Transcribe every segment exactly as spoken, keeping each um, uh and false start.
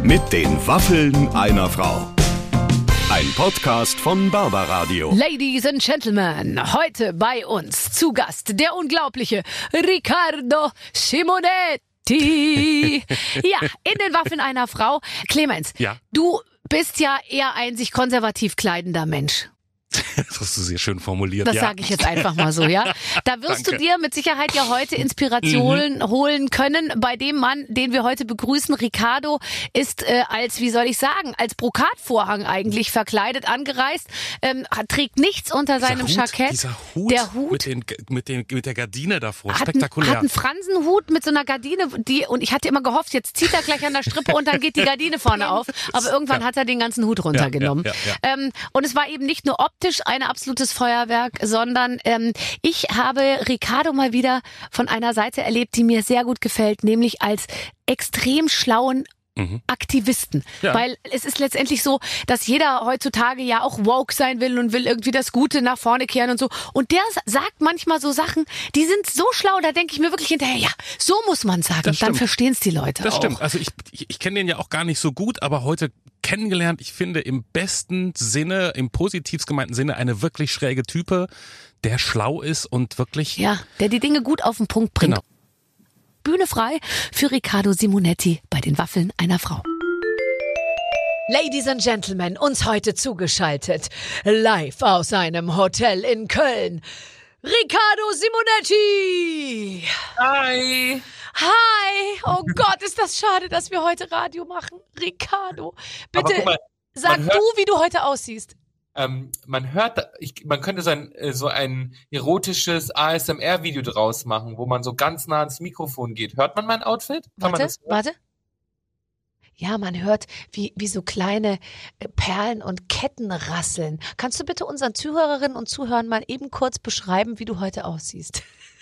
Mit den Waffeln einer Frau. Ein Podcast von Barbaradio. Ladies and Gentlemen, heute bei uns zu Gast der unglaubliche Riccardo Simonetti. Ja, in den Waffeln einer Frau. Clemens, Ja. du bist ja eher ein sich konservativ kleidender Mensch. Das hast du sehr schön formuliert. Das ja. sage ich jetzt einfach mal so, ja. Da wirst Danke. du dir mit Sicherheit ja heute Inspirationen mhm. holen können. Bei dem Mann, den wir heute begrüßen, Riccardo, ist äh, als, wie soll ich sagen, als Brokatvorhang eigentlich verkleidet, angereist, ähm, trägt nichts unter seinem dieser Hut, Jackett. Dieser Hut, der Hut mit, den, mit, den, mit der Gardine davor, hat spektakulär. Ein, hat einen Fransenhut mit so einer Gardine, die, und ich hatte immer gehofft, jetzt zieht er gleich an der Strippe und dann geht die Gardine vorne auf. Aber irgendwann Ja. hat er den ganzen Hut runtergenommen. Ja, ja, ja, ja. Ähm, und es war eben nicht nur optisch eine absolute Feuerwerk, sondern ähm, ich habe Riccardo mal wieder von einer Seite erlebt, die mir sehr gut gefällt, nämlich als extrem schlauen Mhm. Aktivisten. Ja. Weil es ist letztendlich so, dass jeder heutzutage ja auch woke sein will und will irgendwie das Gute nach vorne kehren und so. Und der sagt manchmal so Sachen, die sind so schlau, da denke ich mir wirklich hinterher, ja, so muss man sagen. Das Dann stimmt. verstehen es die Leute Das auch. stimmt. Also ich, ich, ich kenne den ja auch gar nicht so gut, aber heute kennengelernt, ich finde im besten Sinne, im positivst gemeinten Sinne, eine wirklich schräge Type, der schlau ist und wirklich... Ja, der die Dinge gut auf den Punkt bringt. Genau. Bühne frei für Riccardo Simonetti bei den Waffeln einer Frau. Ladies and Gentlemen, uns heute zugeschaltet, live aus einem Hotel in Köln, Riccardo Simonetti! Hi! Hi! Oh Gott, ist das schade, dass wir heute Radio machen. Riccardo, Aber bitte guck mal, sag man hört- du, wie du heute aussiehst. Ähm, man hört, ich, man könnte so ein, äh, so ein erotisches A S M R-Video draus machen, wo man so ganz nah ans Mikrofon geht. Hört man mein Outfit? Kann man Warte, das hören? warte. Ja, man hört, wie, wie so kleine äh, Perlen und Ketten rasseln. Kannst du bitte unseren Zuhörerinnen und Zuhörern mal eben kurz beschreiben, wie du heute aussiehst?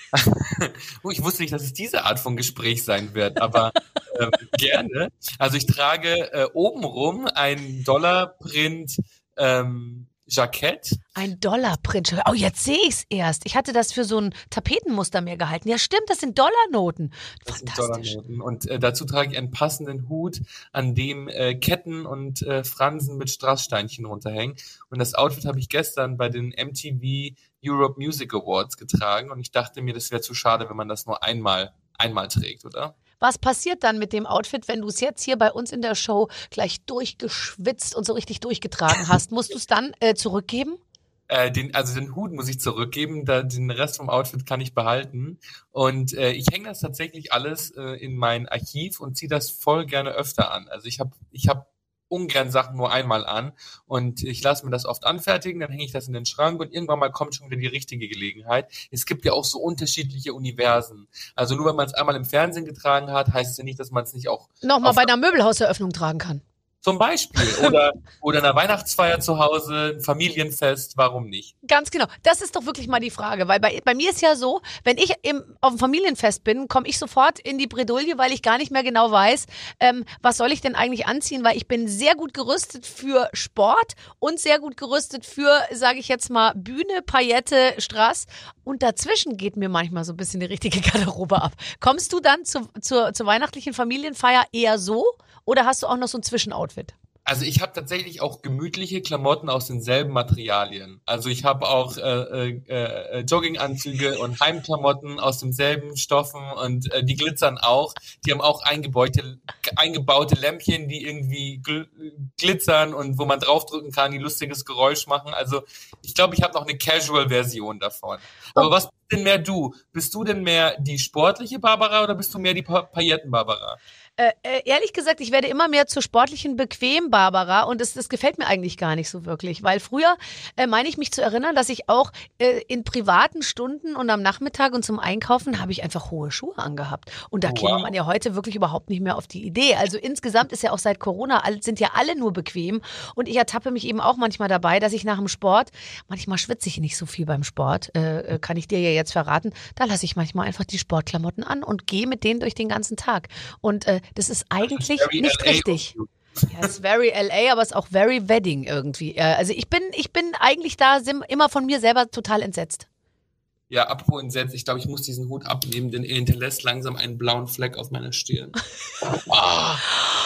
Oh, ich wusste nicht, dass es diese Art von Gespräch sein wird, aber ähm, gerne. Also ich trage äh, obenrum ein Dollarprint ähm, Jackett. Ein Dollarprint. Oh, jetzt sehe ich's erst. Ich hatte das für so ein Tapetenmuster mir gehalten. Ja, stimmt, das sind Dollarnoten. Das sind Fantastisch. Dollarnoten. Und äh, dazu trage ich einen passenden Hut, an dem äh, Ketten und äh, Fransen mit Strasssteinchen runterhängen. Und das Outfit habe ich gestern bei den M T V Europe Music Awards getragen. Und ich dachte mir, das wäre zu schade, wenn man das nur einmal, einmal trägt, oder? Was passiert dann mit dem Outfit, wenn du es jetzt hier bei uns in der Show gleich durchgeschwitzt und so richtig durchgetragen hast? Musst du es dann äh, zurückgeben? Äh, den, also den Hut muss ich zurückgeben, da, den Rest vom Outfit kann ich behalten. Und äh, ich hänge das tatsächlich alles äh, in mein Archiv und ziehe das voll gerne öfter an. Also ich habe ich hab ungern Sachen nur einmal an und ich lasse mir das oft anfertigen, dann hänge ich das in den Schrank und irgendwann mal kommt schon wieder die richtige Gelegenheit. Es gibt ja auch so unterschiedliche Universen. Also nur weil man es einmal im Fernsehen getragen hat, heißt es ja nicht, dass man es nicht auch Nochmal auf- bei einer Möbelhauseröffnung tragen kann. zum Beispiel oder oder einer Weihnachtsfeier zu Hause, ein Familienfest, warum nicht? Ganz genau. Das ist doch wirklich mal die Frage, weil bei, bei mir ist ja so, wenn ich im, auf dem Familienfest bin, komme ich sofort in die Bredouille, weil ich gar nicht mehr genau weiß, ähm, was soll ich denn eigentlich anziehen, weil ich bin sehr gut gerüstet für Sport und sehr gut gerüstet für, sage ich jetzt mal, Bühne, Paillette, Strass und dazwischen geht mir manchmal so ein bisschen die richtige Garderobe ab. Kommst du dann zu, zur, zur weihnachtlichen Familienfeier eher so oder hast du auch noch so ein Zwischenoutfit? Also ich habe tatsächlich auch gemütliche Klamotten aus denselben Materialien. Also ich habe auch äh, äh, äh, Jogginganzüge und Heimklamotten aus demselben Stoffen und äh, die glitzern auch. Die haben auch eingebaute, eingebaute Lämpchen, die irgendwie gl glitzern und wo man draufdrücken kann, die lustiges Geräusch machen. Also ich glaube, ich habe noch eine Casual-Version davon. Aber was bist denn mehr du? Bist du denn mehr die sportliche Barbara oder bist du mehr die pa Pailletten-Barbara? Äh, äh, ehrlich gesagt, ich werde immer mehr zur sportlichen Bequem-Barbara und das, das gefällt mir eigentlich gar nicht so wirklich, weil früher äh, meine ich mich zu erinnern, dass ich auch äh, in privaten Stunden und am Nachmittag und zum Einkaufen habe ich einfach hohe Schuhe angehabt und da Oh, käme wow. man ja heute wirklich überhaupt nicht mehr auf die Idee. Also insgesamt ist ja auch seit Corona, all- sind ja alle nur bequem und ich ertappe mich eben auch manchmal dabei, dass ich nach dem Sport, manchmal schwitze ich nicht so viel beim Sport, äh, äh, kann ich dir ja jetzt verraten, da lasse ich manchmal einfach die Sportklamotten an und gehe mit denen durch den ganzen Tag und äh, das ist eigentlich Very nicht L A richtig. of Ja, es ist very L A, aber es ist auch very Wedding irgendwie. Äh, Also ich bin, ich bin eigentlich da sim- immer von mir selber total entsetzt. Ja, apropos entsetzt, ich glaube, ich muss diesen Hut abnehmen, denn er hinterlässt langsam einen blauen Fleck auf meiner Stirn. Ah.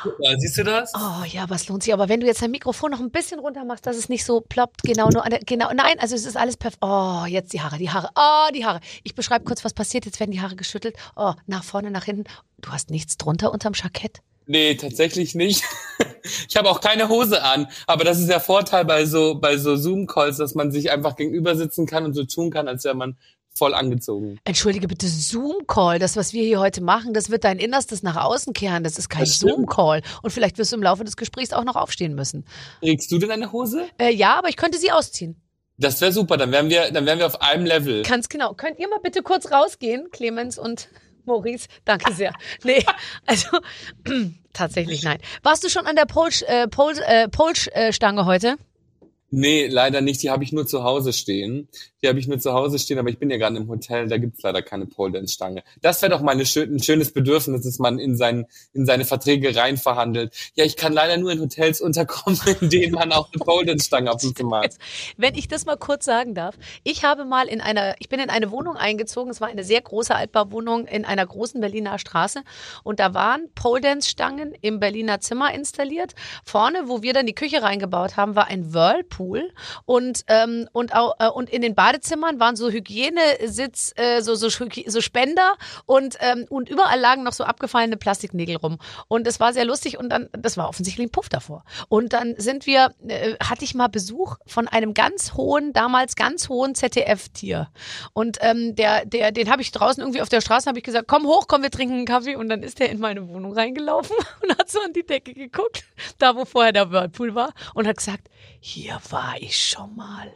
Ja, siehst du das? Oh ja, was lohnt sich. Aber wenn du jetzt dein Mikrofon noch ein bisschen runter machst, dass es nicht so ploppt, genau, nur an der, genau, nein, also es ist alles perfekt. Oh, jetzt die Haare, die Haare, oh, die Haare. Ich beschreibe kurz, was passiert. Jetzt werden die Haare geschüttelt. Oh, nach vorne, nach hinten. Du hast nichts drunter unterm Jackett? Nee, tatsächlich nicht. Ich habe auch keine Hose an, aber das ist der Vorteil bei so bei so Zoom-Calls, dass man sich einfach gegenüber sitzen kann und so tun kann, als wäre man voll angezogen. Entschuldige bitte, Zoom-Call, das, was wir hier heute machen, das wird dein Innerstes nach außen kehren. Das ist kein Das stimmt. Zoom-Call. Und vielleicht wirst du im Laufe des Gesprächs auch noch aufstehen müssen. Trägst du denn eine Hose? Äh, ja, aber ich könnte sie ausziehen. Das wäre super, dann wären wir dann wären wir auf einem Level. Ganz genau. Könnt ihr mal bitte kurz rausgehen, Clemens und Maurice? Danke sehr. Nee, also tatsächlich nein. Warst du schon an der Pole, äh, Pole, äh, Pole-Stange heute? Nee, leider nicht. Die habe ich nur zu Hause stehen. Die habe ich nur zu Hause stehen, aber ich bin ja gerade im Hotel, da gibt's leider keine Pole-Dance-Stange. Das wäre doch mal eine schön, ein schönes Bedürfnis, dass man in, sein, in seine Verträge rein verhandelt. Ja, ich kann leider nur in Hotels unterkommen, in denen man auch eine Pole-Dance-Stange ab und zu macht. Wenn ich das mal kurz sagen darf. Ich habe mal in einer, ich bin in eine Wohnung eingezogen, es war eine sehr große Altbauwohnung in einer großen Berliner Straße und da waren Pole-Dance-Stangen im Berliner Zimmer installiert. Vorne, wo wir dann die Küche reingebaut haben, war ein Whirlpool und, ähm, und, auch, äh, und in den Badezimmern waren so Hygienesitz, äh, so, so, so Spender und, ähm, und überall lagen noch so abgefallene Plastiknägel rum. Und es war sehr lustig und dann, das war offensichtlich ein Puff davor. Und dann sind wir, äh, hatte ich mal Besuch von einem ganz hohen, damals ganz hohen Z D F-Tier. Und ähm, der, der, den habe ich draußen irgendwie auf der Straße, habe ich gesagt, komm hoch, komm, wir trinken einen Kaffee. Und dann ist der in meine Wohnung reingelaufen und hat so an die Decke geguckt, da wo vorher der Whirlpool war und hat gesagt, hier war ich schon mal.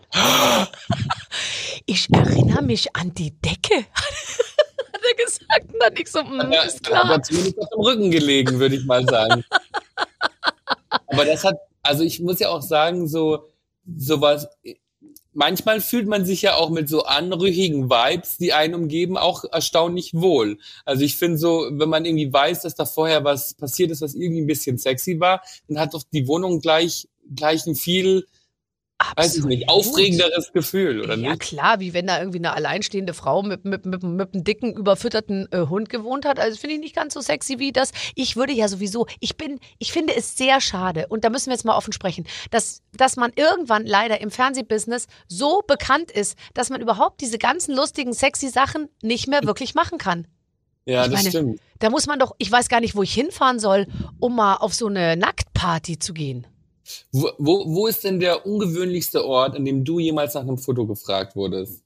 Ich erinnere mich an die Decke, hat er gesagt. Und dann ich so, mm, Ja, ist klar. aber zumindest auf dem Rücken gelegen, würde ich mal sagen. Aber das hat, also ich muss ja auch sagen, so sowas, manchmal fühlt man sich ja auch mit so anrüchigen Vibes, die einen umgeben, auch erstaunlich wohl. Also ich finde so, wenn man irgendwie weiß, dass da vorher was passiert ist, was irgendwie ein bisschen sexy war, dann hat doch die Wohnung gleich, gleich ein viel, weiß ich nicht, aufregenderes Gefühl, oder Ja nicht? klar, wie wenn da irgendwie eine alleinstehende Frau mit, mit, mit, mit einem dicken, überfütterten äh, Hund gewohnt hat. Also das finde ich nicht ganz so sexy wie das. Ich würde ja sowieso, ich bin, ich finde es sehr schade, und da müssen wir jetzt mal offen sprechen, dass, dass man irgendwann leider im Fernsehbusiness so bekannt ist, dass man überhaupt diese ganzen lustigen, sexy Sachen nicht mehr wirklich machen kann. Ja, Ich das meine, stimmt. Da muss man doch, ich weiß gar nicht, wo ich hinfahren soll, um mal auf so eine Nacktparty zu gehen. Wo, wo, wo ist denn der ungewöhnlichste Ort, an dem du jemals nach einem Foto gefragt wurdest?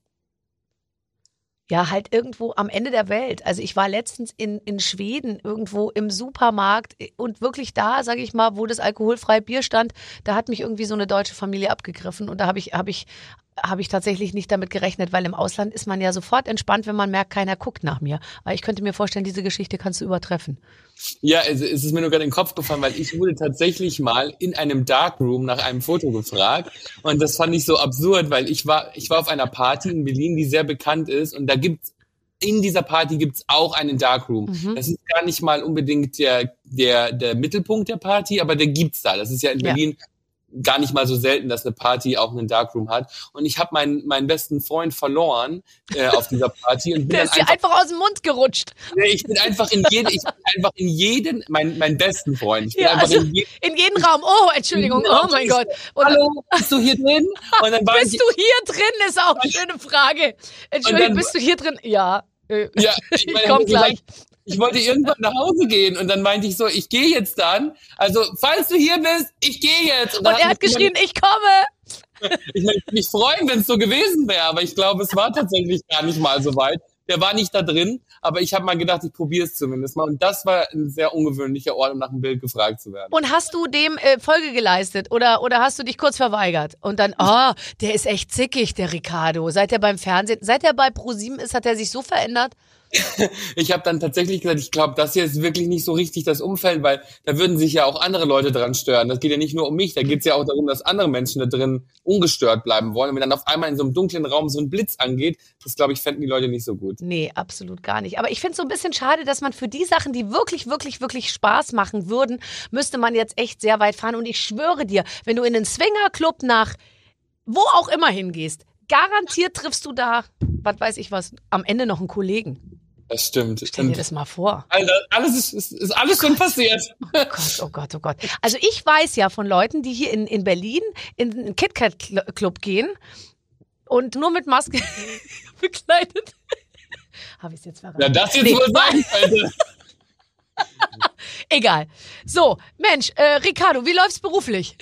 Ja, halt irgendwo am Ende der Welt. Also ich war letztens in, in Schweden irgendwo im Supermarkt und wirklich da, sage ich mal, wo das alkoholfreie Bier stand, da hat mich irgendwie so eine deutsche Familie abgegriffen und da habe ich, habe ich, habe ich tatsächlich nicht damit gerechnet, weil im Ausland ist man ja sofort entspannt, wenn man merkt, keiner guckt nach mir. Aber ich könnte mir vorstellen, diese Geschichte kannst du übertreffen. Ja, also es ist mir nur gerade in den Kopf gefallen, weil ich wurde tatsächlich mal in einem Darkroom nach einem Foto gefragt und das fand ich so absurd, weil ich war ich war auf einer Party in Berlin, die sehr bekannt ist und da gibt's in dieser Party gibt's auch einen Darkroom. Mhm. Das ist gar nicht mal unbedingt der der der Mittelpunkt der Party, aber der gibt's da. Das ist ja in Ja. Berlin gar nicht mal so selten, dass eine Party auch einen Darkroom hat. Und ich habe meinen meinen besten Freund verloren äh, auf dieser Party und bin Der dann ist dir einfach einfach aus dem Mund gerutscht. Nee, ich bin einfach in jeden, ich bin einfach in jeden, mein, mein besten Freund. Ich bin Ja, einfach also in jeden, in jeden Raum. Oh, Entschuldigung. Oh mein Gott. Und hallo, bist du hier drin? Und dann war bist ich, du hier drin, ist auch eine schöne Frage. Entschuldigung, dann- bist du hier drin? Ja. Äh, ja, ich, Ich meine, komm hab gesagt, gleich. ich wollte irgendwann nach Hause gehen und dann meinte ich so, ich gehe jetzt dann. Also, falls du hier bist, ich gehe jetzt. Und dann er hat mich geschrien, ich komme. jemand- Ich meine, ich würde mich freuen, wenn es so gewesen wäre, aber ich glaube, es war tatsächlich gar nicht mal so weit. Der war nicht da drin, aber ich habe mal gedacht, ich probiere es zumindest mal. Und das war ein sehr ungewöhnlicher Ort, um nach einem Bild gefragt zu werden. Und hast du dem äh, Folge geleistet oder, oder hast du dich kurz verweigert? Und dann, oh, der ist echt zickig, der Ricardo. Seit er beim Fernsehen, seit er bei ProSieben ist, hat er sich so verändert. Ich habe dann tatsächlich gesagt, ich glaube, das hier ist wirklich nicht so richtig das Umfeld, weil da würden sich ja auch andere Leute dran stören. Das geht ja nicht nur um mich, da geht es ja auch darum, dass andere Menschen da drin ungestört bleiben wollen. Und wenn dann auf einmal in so einem dunklen Raum so ein Blitz angeht, das, glaube ich, fänden die Leute nicht so gut. Nee, absolut gar nicht. Aber ich finde es so ein bisschen schade, dass man für die Sachen, die wirklich, wirklich, wirklich Spaß machen würden, müsste man jetzt echt sehr weit fahren. Und ich schwöre dir, wenn du in einen Swingerclub nach wo auch immer hingehst, garantiert triffst du da, was weiß ich was, am Ende noch einen Kollegen. Das stimmt. Stell dir das mal vor. Alter, alles ist, ist, ist alles oh schon passiert. Oh Gott, oh Gott, oh Gott. Also ich weiß ja von Leuten, die hier in, in Berlin in den KitKat-Club gehen und nur mit Maske bekleidet. Habe ich es jetzt verraten? Ja, das jetzt Nee. wohl sein könnte. Egal. So, Mensch, äh, Ricardo, wie läuft's beruflich?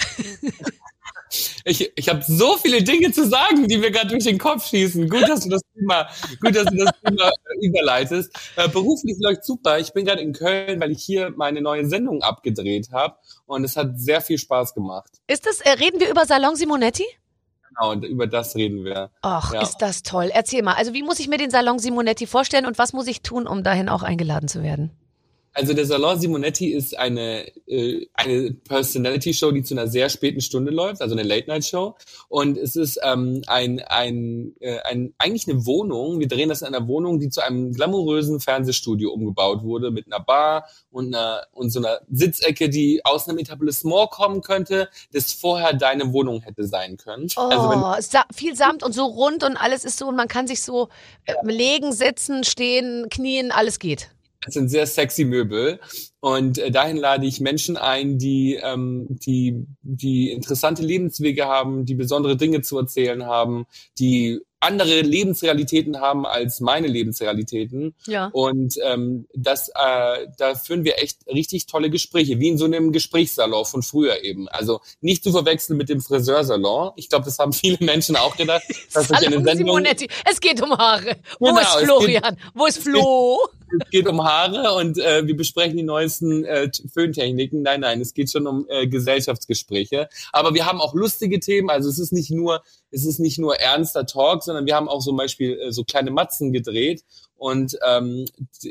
Ich, ich habe so viele Dinge zu sagen, die mir gerade durch den Kopf schießen. Gut, dass du das Thema, gut, dass du das Thema äh, überleitest. Äh, beruflich läuft super. Ich bin gerade in Köln, weil ich hier meine neue Sendung abgedreht habe und es hat sehr viel Spaß gemacht. Ist das, äh, reden wir über Salon Simonetti? Genau, und über das reden wir. Ach, Ja. ist das toll. Erzähl mal, also wie muss ich mir den Salon Simonetti vorstellen und was muss ich tun, um dahin auch eingeladen zu werden? Also der Salon Simonetti ist eine äh, eine Personality-Show, die zu einer sehr späten Stunde läuft, also eine Late-Night-Show. Und es ist ähm, ein ein äh, ein eigentlich eine Wohnung. Wir drehen das in einer Wohnung, die zu einem glamourösen Fernsehstudio umgebaut wurde mit einer Bar und einer und so einer Sitzecke, die aus einem Etablissement kommen könnte, das vorher deine Wohnung hätte sein können. Oh, Also wenn, sa- viel Samt und so rund und alles ist so und man kann sich so äh, legen, sitzen, stehen, knien, alles geht. Das sind sehr sexy Möbel und äh, dahin lade ich Menschen ein, die ähm, die die interessante Lebenswege haben, die besondere Dinge zu erzählen haben, die andere Lebensrealitäten haben als meine Lebensrealitäten. Ja. Und ähm, das äh, da führen wir echt richtig tolle Gespräche, wie in so einem Gesprächssalon von früher eben. Also nicht zu verwechseln mit dem Friseursalon. Ich glaube, das haben viele Menschen auch gedacht, dass ich eine Salon Sendung Simonetti. Es geht um Haare. Wo Genau, ist es Florian? Wo ist Flo? Es geht um Haare und äh, wir besprechen die neuesten äh, Föhntechniken. Nein, nein, es geht schon um äh, Gesellschaftsgespräche. Aber wir haben auch lustige Themen. Also es ist nicht nur, es ist nicht nur ernster Talk, sondern wir haben auch zum Beispiel äh, so kleine Matzen gedreht. Und ähm,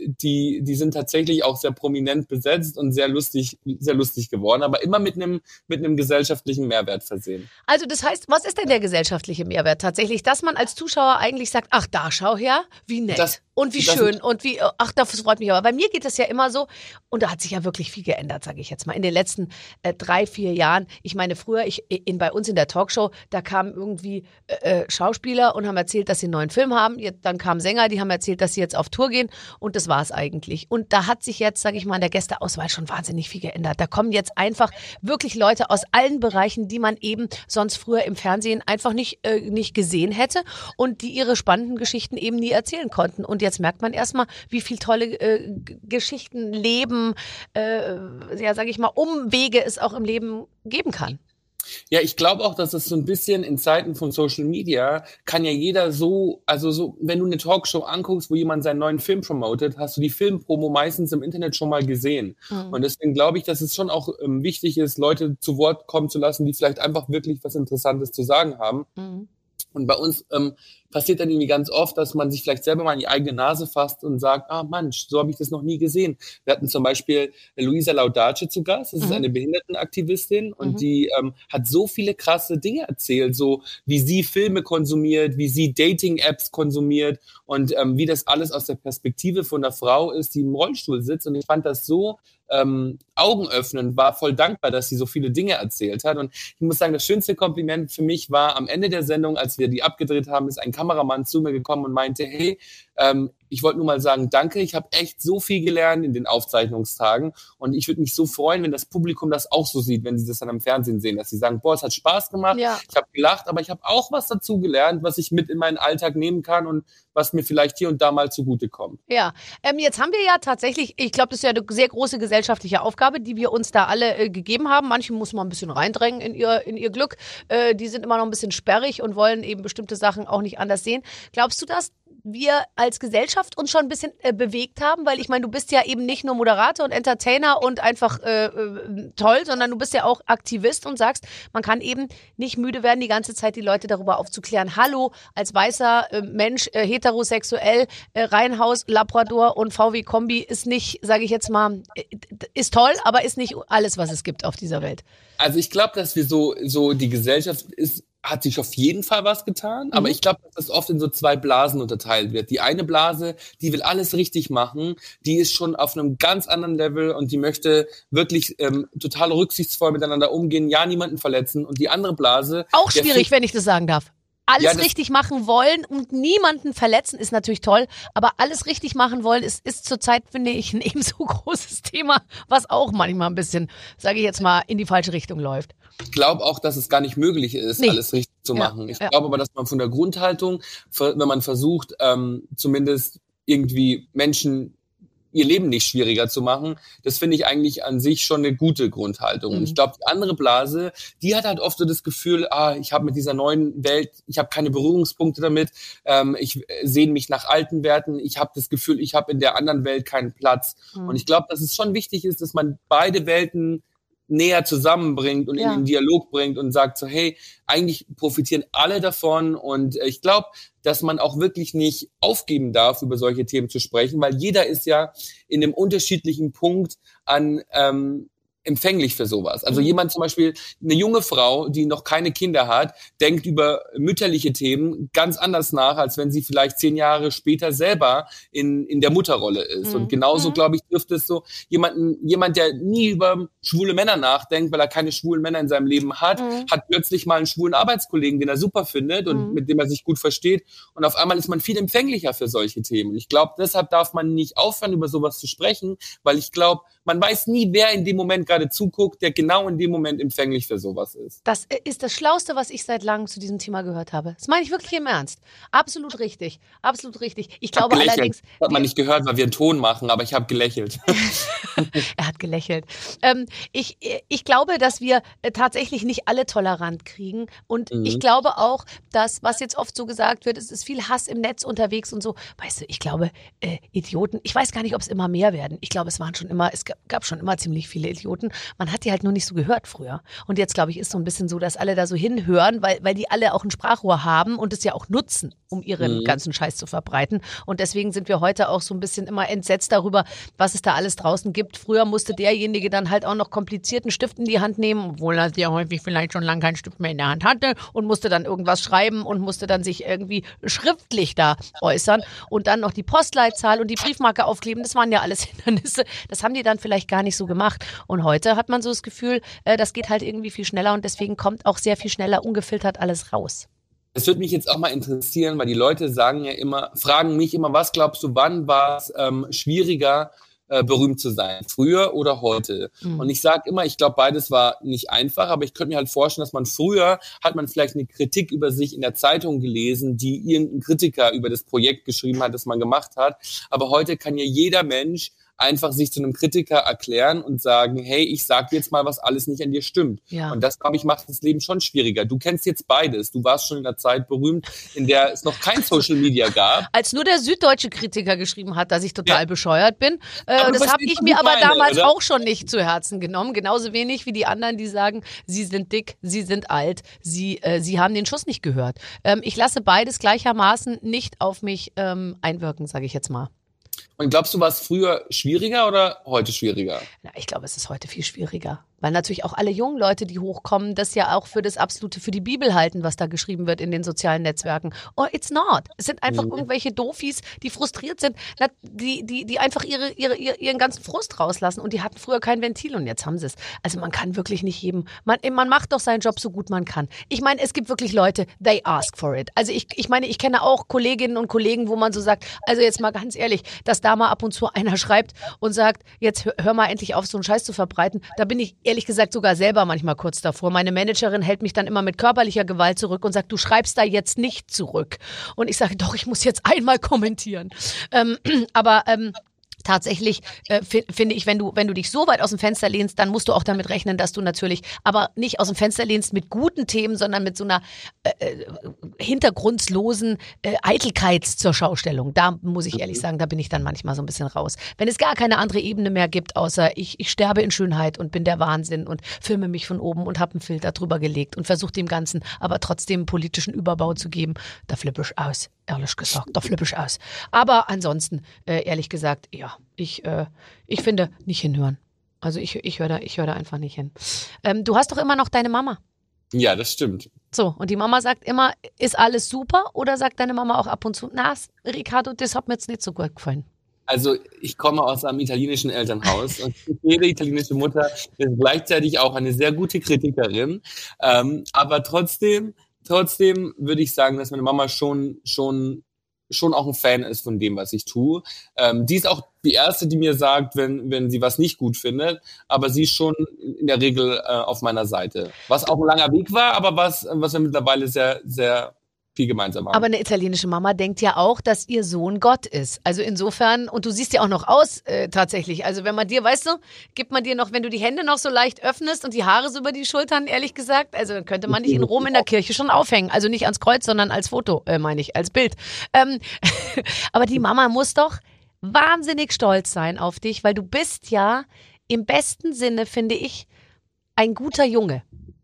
die die sind tatsächlich auch sehr prominent besetzt und sehr lustig sehr lustig geworden, aber immer mit einem mit einem gesellschaftlichen Mehrwert versehen. Also das heißt, was ist denn der gesellschaftliche Mehrwert tatsächlich? Dass man als Zuschauer eigentlich sagt, ach da, schau her, wie nett Das- und wie das- schön und wie, ach, das freut mich aber. Bei mir geht es ja immer so, und da hat sich ja wirklich viel geändert, sage ich jetzt mal, in den letzten äh, drei, vier Jahren. Ich meine, früher, ich in bei uns in der Talkshow, da kamen irgendwie äh, Schauspieler und haben erzählt, dass sie einen neuen Film haben. Jetzt, dann kamen Sänger, die haben erzählt, dass sie jetzt auf Tour gehen und das war es eigentlich. Und da hat sich jetzt, sage ich mal, in der Gästeauswahl schon wahnsinnig viel geändert. Da kommen jetzt einfach wirklich Leute aus allen Bereichen, die man eben sonst früher im Fernsehen einfach nicht, äh, nicht gesehen hätte und die ihre spannenden Geschichten eben nie erzählen konnten. Und jetzt merkt man erstmal, wie viel tolle äh, G- Geschichten, Leben, äh, ja, sage ich mal, Umwege es auch im Leben geben kann. Ja, ich glaube auch, dass es so ein bisschen in Zeiten von Social Media kann ja jeder so, also so, wenn du eine Talkshow anguckst, wo jemand seinen neuen Film promotet, hast du die Filmpromo meistens im Internet schon mal gesehen. Mhm. Und deswegen glaube ich, dass es schon auch ähm, wichtig ist, Leute zu Wort kommen zu lassen, die vielleicht einfach wirklich was Interessantes zu sagen haben. Mhm. Und bei uns ähm, passiert dann irgendwie ganz oft, dass man sich vielleicht selber mal in die eigene Nase fasst und sagt, ah Mensch, so habe ich das noch nie gesehen. Wir hatten zum Beispiel Luisa Laudace zu Gast, das ist Mhm. eine Behindertenaktivistin und Mhm. die ähm, hat so viele krasse Dinge erzählt, so wie sie Filme konsumiert, wie sie Dating-Apps konsumiert und ähm, wie das alles aus der Perspektive von einer Frau ist, die im Rollstuhl sitzt. Und ich fand das so ähm, augenöffnend, war voll dankbar, dass sie so viele Dinge erzählt hat. Und ich muss sagen, das schönste Kompliment für mich war am Ende der Sendung, als wir die abgedreht haben, ist ein Kameramann zu mir gekommen und meinte, hey, ähm, ich wollte nur mal sagen, danke, ich habe echt so viel gelernt in den Aufzeichnungstagen und ich würde mich so freuen, wenn das Publikum das auch so sieht, wenn sie das dann am Fernsehen sehen, dass sie sagen, boah, es hat Spaß gemacht, Ja. ich habe gelacht, aber ich habe auch was dazu gelernt, was ich mit in meinen Alltag nehmen kann und was mir vielleicht hier und da mal zugutekommt. Ja, ähm, jetzt haben wir ja tatsächlich, ich glaube, das ist ja eine sehr große gesellschaftliche Aufgabe, die wir uns da alle äh, gegeben haben. Manche muss man ein bisschen reindrängen in ihr, in ihr Glück. Äh, die sind immer noch ein bisschen sperrig und wollen eben bestimmte Sachen auch nicht anders sehen. Glaubst du, dass wir als Gesellschaft uns schon ein bisschen äh, bewegt haben? Weil ich meine, du bist ja eben nicht nur Moderator und Entertainer und einfach äh, äh, toll, sondern du bist ja auch Aktivist und sagst, man kann eben nicht müde werden, die ganze Zeit die Leute darüber aufzuklären. Hallo, als weißer äh, Mensch, äh, heterosexuell, äh, Reihenhaus, Labrador und V W-Kombi ist nicht, sage ich jetzt mal, äh, ist toll, aber ist nicht alles, was es gibt auf dieser Welt. Also ich glaube, dass wir so, so die Gesellschaft ist, hat sich auf jeden Fall was getan, Mhm. aber ich glaube, dass das oft in so zwei Blasen unterteilt wird. Die eine Blase, die will alles richtig machen, die ist schon auf einem ganz anderen Level und die möchte wirklich ähm, total rücksichtsvoll miteinander umgehen, ja, niemanden verletzen. Und die andere Blase, Auch der schwierig, wenn ich das sagen darf. alles Ja, das- richtig machen wollen und niemanden verletzen ist natürlich toll, aber alles richtig machen wollen ist, ist zurzeit, finde ich, ein ebenso großes Thema, was auch manchmal ein bisschen, sage ich jetzt mal, in die falsche Richtung läuft. Ich glaube auch, dass es gar nicht möglich ist, Nee. alles richtig zu Ja, machen. Ich ja. glaube aber, dass man von der Grundhaltung, ver- wenn man versucht, ähm, zumindest irgendwie Menschen ihr Leben nicht schwieriger zu machen, das finde ich eigentlich an sich schon eine gute Grundhaltung. Und Mhm. ich glaube, die andere Blase, die hat halt oft so das Gefühl, ah, ich habe mit dieser neuen Welt, ich habe keine Berührungspunkte damit, ähm, ich äh, sehne mich nach alten Werten, ich habe das Gefühl, ich habe in der anderen Welt keinen Platz. Mhm. Und ich glaube, dass es schon wichtig ist, dass man beide Welten näher zusammenbringt und Ja. in den Dialog bringt und sagt so, hey, eigentlich profitieren alle davon und äh, ich glaube, dass man auch wirklich nicht aufgeben darf, über solche Themen zu sprechen, weil jeder ist ja in einem unterschiedlichen Punkt an ähm, empfänglich für sowas. Also Mhm. jemand zum Beispiel, eine junge Frau, die noch keine Kinder hat, denkt über mütterliche Themen ganz anders nach, als wenn sie vielleicht zehn Jahre später selber in, in der Mutterrolle ist. Mhm. Und genauso, Mhm. glaube ich, trifft es so jemanden, jemand, der nie über schwule Männer nachdenkt, weil er keine schwulen Männer in seinem Leben hat, Mhm. hat plötzlich mal einen schwulen Arbeitskollegen, den er super findet und Mhm. mit dem er sich gut versteht. Und auf einmal ist man viel empfänglicher für solche Themen. Und ich glaube, deshalb darf man nicht aufhören, über sowas zu sprechen, weil ich glaube, man weiß nie, wer in dem Moment gerade zuguckt, der genau in dem Moment empfänglich für sowas ist. Das ist das Schlauste, was ich seit langem zu diesem Thema gehört habe. Das meine ich wirklich im Ernst. Absolut richtig. Absolut richtig. Ich glaube Gelächelt. allerdings. Das hat man wir- nicht gehört, weil wir einen Ton machen, aber ich habe gelächelt. Er hat gelächelt. Ähm, ich, ich glaube, dass wir äh, tatsächlich nicht alle tolerant kriegen. Und Mhm. ich glaube auch, dass, was jetzt oft so gesagt wird, es ist viel Hass im Netz unterwegs und so. Weißt du, ich glaube, äh, Idioten, ich weiß gar nicht, ob es immer mehr werden. Ich glaube, es waren schon immer, es gab, gab schon immer ziemlich viele Idioten. Man hat die halt nur nicht so gehört früher. Und jetzt, glaube ich, ist so ein bisschen so, dass alle da so hinhören, weil, weil die alle auch ein Sprachrohr haben und es ja auch nutzen, um ihren Mhm. ganzen Scheiß zu verbreiten. Und deswegen sind wir heute auch so ein bisschen immer entsetzt darüber, was es da alles draußen gibt. Früher musste derjenige dann halt auch noch komplizierten Stift in die Hand nehmen, obwohl er sehr häufig vielleicht schon lange keinen Stift mehr in der Hand hatte und musste dann irgendwas schreiben und musste dann sich irgendwie schriftlich da äußern und dann noch die Postleitzahl und die Briefmarke aufkleben. Das waren ja alles Hindernisse. Das haben die dann vielleicht gar nicht so gemacht. Und heute hat man so das Gefühl, äh, das geht halt irgendwie viel schneller und deswegen kommt auch sehr viel schneller ungefiltert alles raus. Es würde mich jetzt auch mal interessieren, weil die Leute sagen ja immer, fragen mich immer, was glaubst du, wann war es ähm, schwieriger, äh, berühmt zu sein? Früher oder heute? Mhm. Und ich sage immer, ich glaube, beides war nicht einfach, aber ich könnte mir halt vorstellen, dass man früher hat man vielleicht eine Kritik über sich in der Zeitung gelesen, die irgendein Kritiker über das Projekt geschrieben hat, das man gemacht hat. Aber heute kann ja jeder Mensch einfach sich zu einem Kritiker erklären und sagen, hey, ich sag jetzt mal, was alles nicht an dir stimmt. Ja. Und das, glaube ich, macht das Leben schon schwieriger. Du kennst jetzt beides. Du warst schon in der Zeit berühmt, in der es noch kein Social Media gab. Als nur der süddeutsche Kritiker geschrieben hat, dass ich total Ja. bescheuert bin. Äh, Aber du das habe verstehst, ich was mir ich aber meine, damals oder? auch schon nicht zu Herzen genommen. Genauso wenig wie die anderen, die sagen, sie sind dick, sie sind alt, sie, äh, sie haben den Schuss nicht gehört. Ähm, ich lasse beides gleichermaßen nicht auf mich ähm, einwirken, sage ich jetzt mal. Und glaubst du, war es früher schwieriger oder heute schwieriger? Na, ich glaube, es ist heute viel schwieriger. Weil natürlich auch alle jungen Leute, die hochkommen, das ja auch für das Absolute, für die Bibel halten, was da geschrieben wird in den sozialen Netzwerken. Oh, it's not. Es sind einfach Mhm. irgendwelche Doofies, die frustriert sind, na, die, die, die einfach ihre, ihre, ihren ganzen Frust rauslassen. Und die hatten früher kein Ventil und jetzt haben sie es. Also man kann wirklich nicht jedem, man, man macht doch seinen Job so gut man kann. Ich meine, es gibt wirklich Leute, they ask for it. Also ich, ich meine, ich kenne auch Kolleginnen und Kollegen, wo man so sagt, also jetzt mal ganz ehrlich, dass da mal ab und zu einer schreibt und sagt, jetzt hör, hör mal endlich auf, so einen Scheiß zu verbreiten. Da bin ich ehrlich gesagt sogar selber manchmal kurz davor. Meine Managerin hält mich dann immer mit körperlicher Gewalt zurück und sagt, du schreibst da jetzt nicht zurück. Und ich sage, doch, ich muss jetzt einmal kommentieren. Ähm, aber ähm, tatsächlich äh, fi- finde ich, wenn du, wenn du dich so weit aus dem Fenster lehnst, dann musst du auch damit rechnen, dass du natürlich aber nicht aus dem Fenster lehnst mit guten Themen, sondern mit so einer äh, äh, hintergrundlosen äh, Eitelkeit zur Schaustellung. Da muss ich ehrlich sagen, da bin ich dann manchmal so ein bisschen raus. Wenn es gar keine andere Ebene mehr gibt, außer ich, ich sterbe in Schönheit und bin der Wahnsinn und filme mich von oben und habe einen Filter drüber gelegt und versuche dem Ganzen aber trotzdem einen politischen Überbau zu geben, da flippe ich aus. Ehrlich gesagt, da flippe ich aus. Aber ansonsten, äh, ehrlich gesagt, ja, ich, äh, ich finde, nicht hinhören. Also ich, ich höre da, ich hör da einfach nicht hin. Ähm, du hast doch immer noch deine Mama. Ja, das stimmt. So, und die Mama sagt immer, ist alles super? Oder sagt deine Mama auch ab und zu, na, Ricardo, das hat mir jetzt nicht so gut gefallen? Also ich komme aus einem italienischen Elternhaus und jede italienische Mutter ist gleichzeitig auch eine sehr gute Kritikerin. Ähm, aber trotzdem trotzdem würde ich sagen, dass meine Mama schon, schon, schon auch ein Fan ist von dem, was ich tue. Ähm, die ist auch die erste, die mir sagt, wenn, wenn sie was nicht gut findet, aber sie ist schon in der Regel äh, auf meiner Seite. Was auch ein langer Weg war, aber was, was wir mittlerweile sehr, sehr viel gemeinsam haben. Aber eine italienische Mama denkt ja auch, dass ihr Sohn Gott ist. Also insofern, und du siehst ja auch noch aus äh, tatsächlich. Also wenn man dir, weißt du, gibt man dir noch, wenn du die Hände noch so leicht öffnest und die Haare so über die Schultern, ehrlich gesagt, also dann könnte man dich in Rom in der Kirche schon aufhängen. Also nicht ans Kreuz, sondern als Foto, äh, meine ich, als Bild. Ähm, aber die Mama muss doch wahnsinnig stolz sein auf dich, weil du bist ja im besten Sinne, finde ich, ein guter Junge.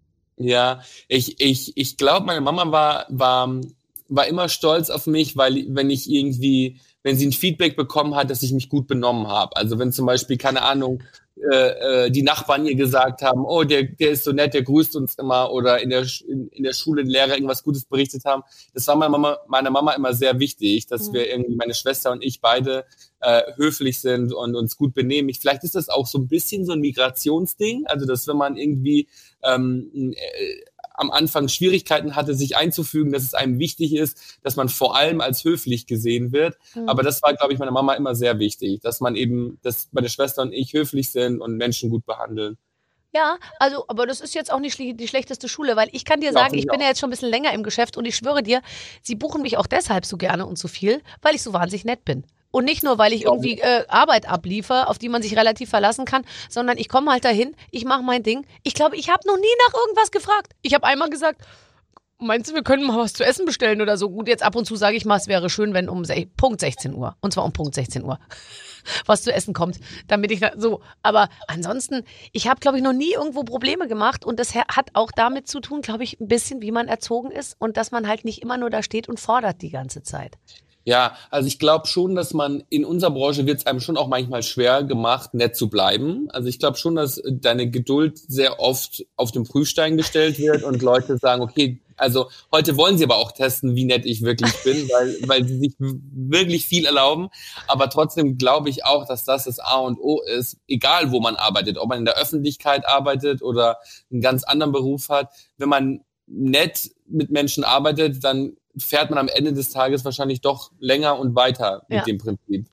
Ja, ich, ich, ich glaube, meine Mama war, war, war immer stolz auf mich, weil wenn ich irgendwie, wenn sie ein Feedback bekommen hat, dass ich mich gut benommen habe. Also wenn zum Beispiel, keine Ahnung, äh, äh, die Nachbarn ihr gesagt haben, oh, der, der ist so nett, der grüßt uns immer, oder in der, in, in der Schule die Lehrer irgendwas Gutes berichtet haben. Das war meiner Mama, meiner Mama immer sehr wichtig, dass mhm. wir irgendwie, meine Schwester und ich beide äh, höflich sind und uns gut benehmen. Ich, vielleicht ist das auch so ein bisschen so ein Migrationsding, also dass wenn man irgendwie ähm, äh, am Anfang Schwierigkeiten hatte, sich einzufügen, dass es einem wichtig ist, dass man vor allem als höflich gesehen wird. Mhm. Aber das war, glaube ich, meiner Mama immer sehr wichtig, dass man eben, dass meine Schwester und ich höflich sind und Menschen gut behandeln. Ja, also, aber das ist jetzt auch nicht die schlechteste Schule, weil ich kann dir sagen, ja, ich, ich bin ja jetzt schon ein bisschen länger im Geschäft und ich schwöre dir, sie buchen mich auch deshalb so gerne und so viel, weil ich so wahnsinnig nett bin. Und nicht nur, weil ich irgendwie äh, Arbeit abliefere, auf die man sich relativ verlassen kann, sondern ich komme halt dahin, ich mache mein Ding. Ich glaube, ich habe noch nie nach irgendwas gefragt. Ich habe einmal gesagt, meinst du, wir können mal was zu essen bestellen oder so? Gut, jetzt ab und zu sage ich mal, es wäre schön, wenn um se- Punkt sechzehn Uhr, und zwar um Punkt sechzehn Uhr, was zu essen kommt, damit ich so, aber ansonsten, ich habe, glaube ich, noch nie irgendwo Probleme gemacht und das hat auch damit zu tun, glaube ich, ein bisschen, wie man erzogen ist und dass man halt nicht immer nur da steht und fordert die ganze Zeit. Ja, also ich glaube schon, dass man in unserer Branche wird es einem schon auch manchmal schwer gemacht, nett zu bleiben. Also ich glaube schon, dass deine Geduld sehr oft auf den Prüfstein gestellt wird und Leute sagen, okay, also heute wollen sie aber auch testen, wie nett ich wirklich bin, weil weil sie sich wirklich viel erlauben. Aber trotzdem glaube ich auch, dass das das A und O ist, egal wo man arbeitet, ob man in der Öffentlichkeit arbeitet oder einen ganz anderen Beruf hat. Wenn man nett mit Menschen arbeitet, dann fährt man am Ende des Tages wahrscheinlich doch länger und weiter mit ja. dem Prinzip.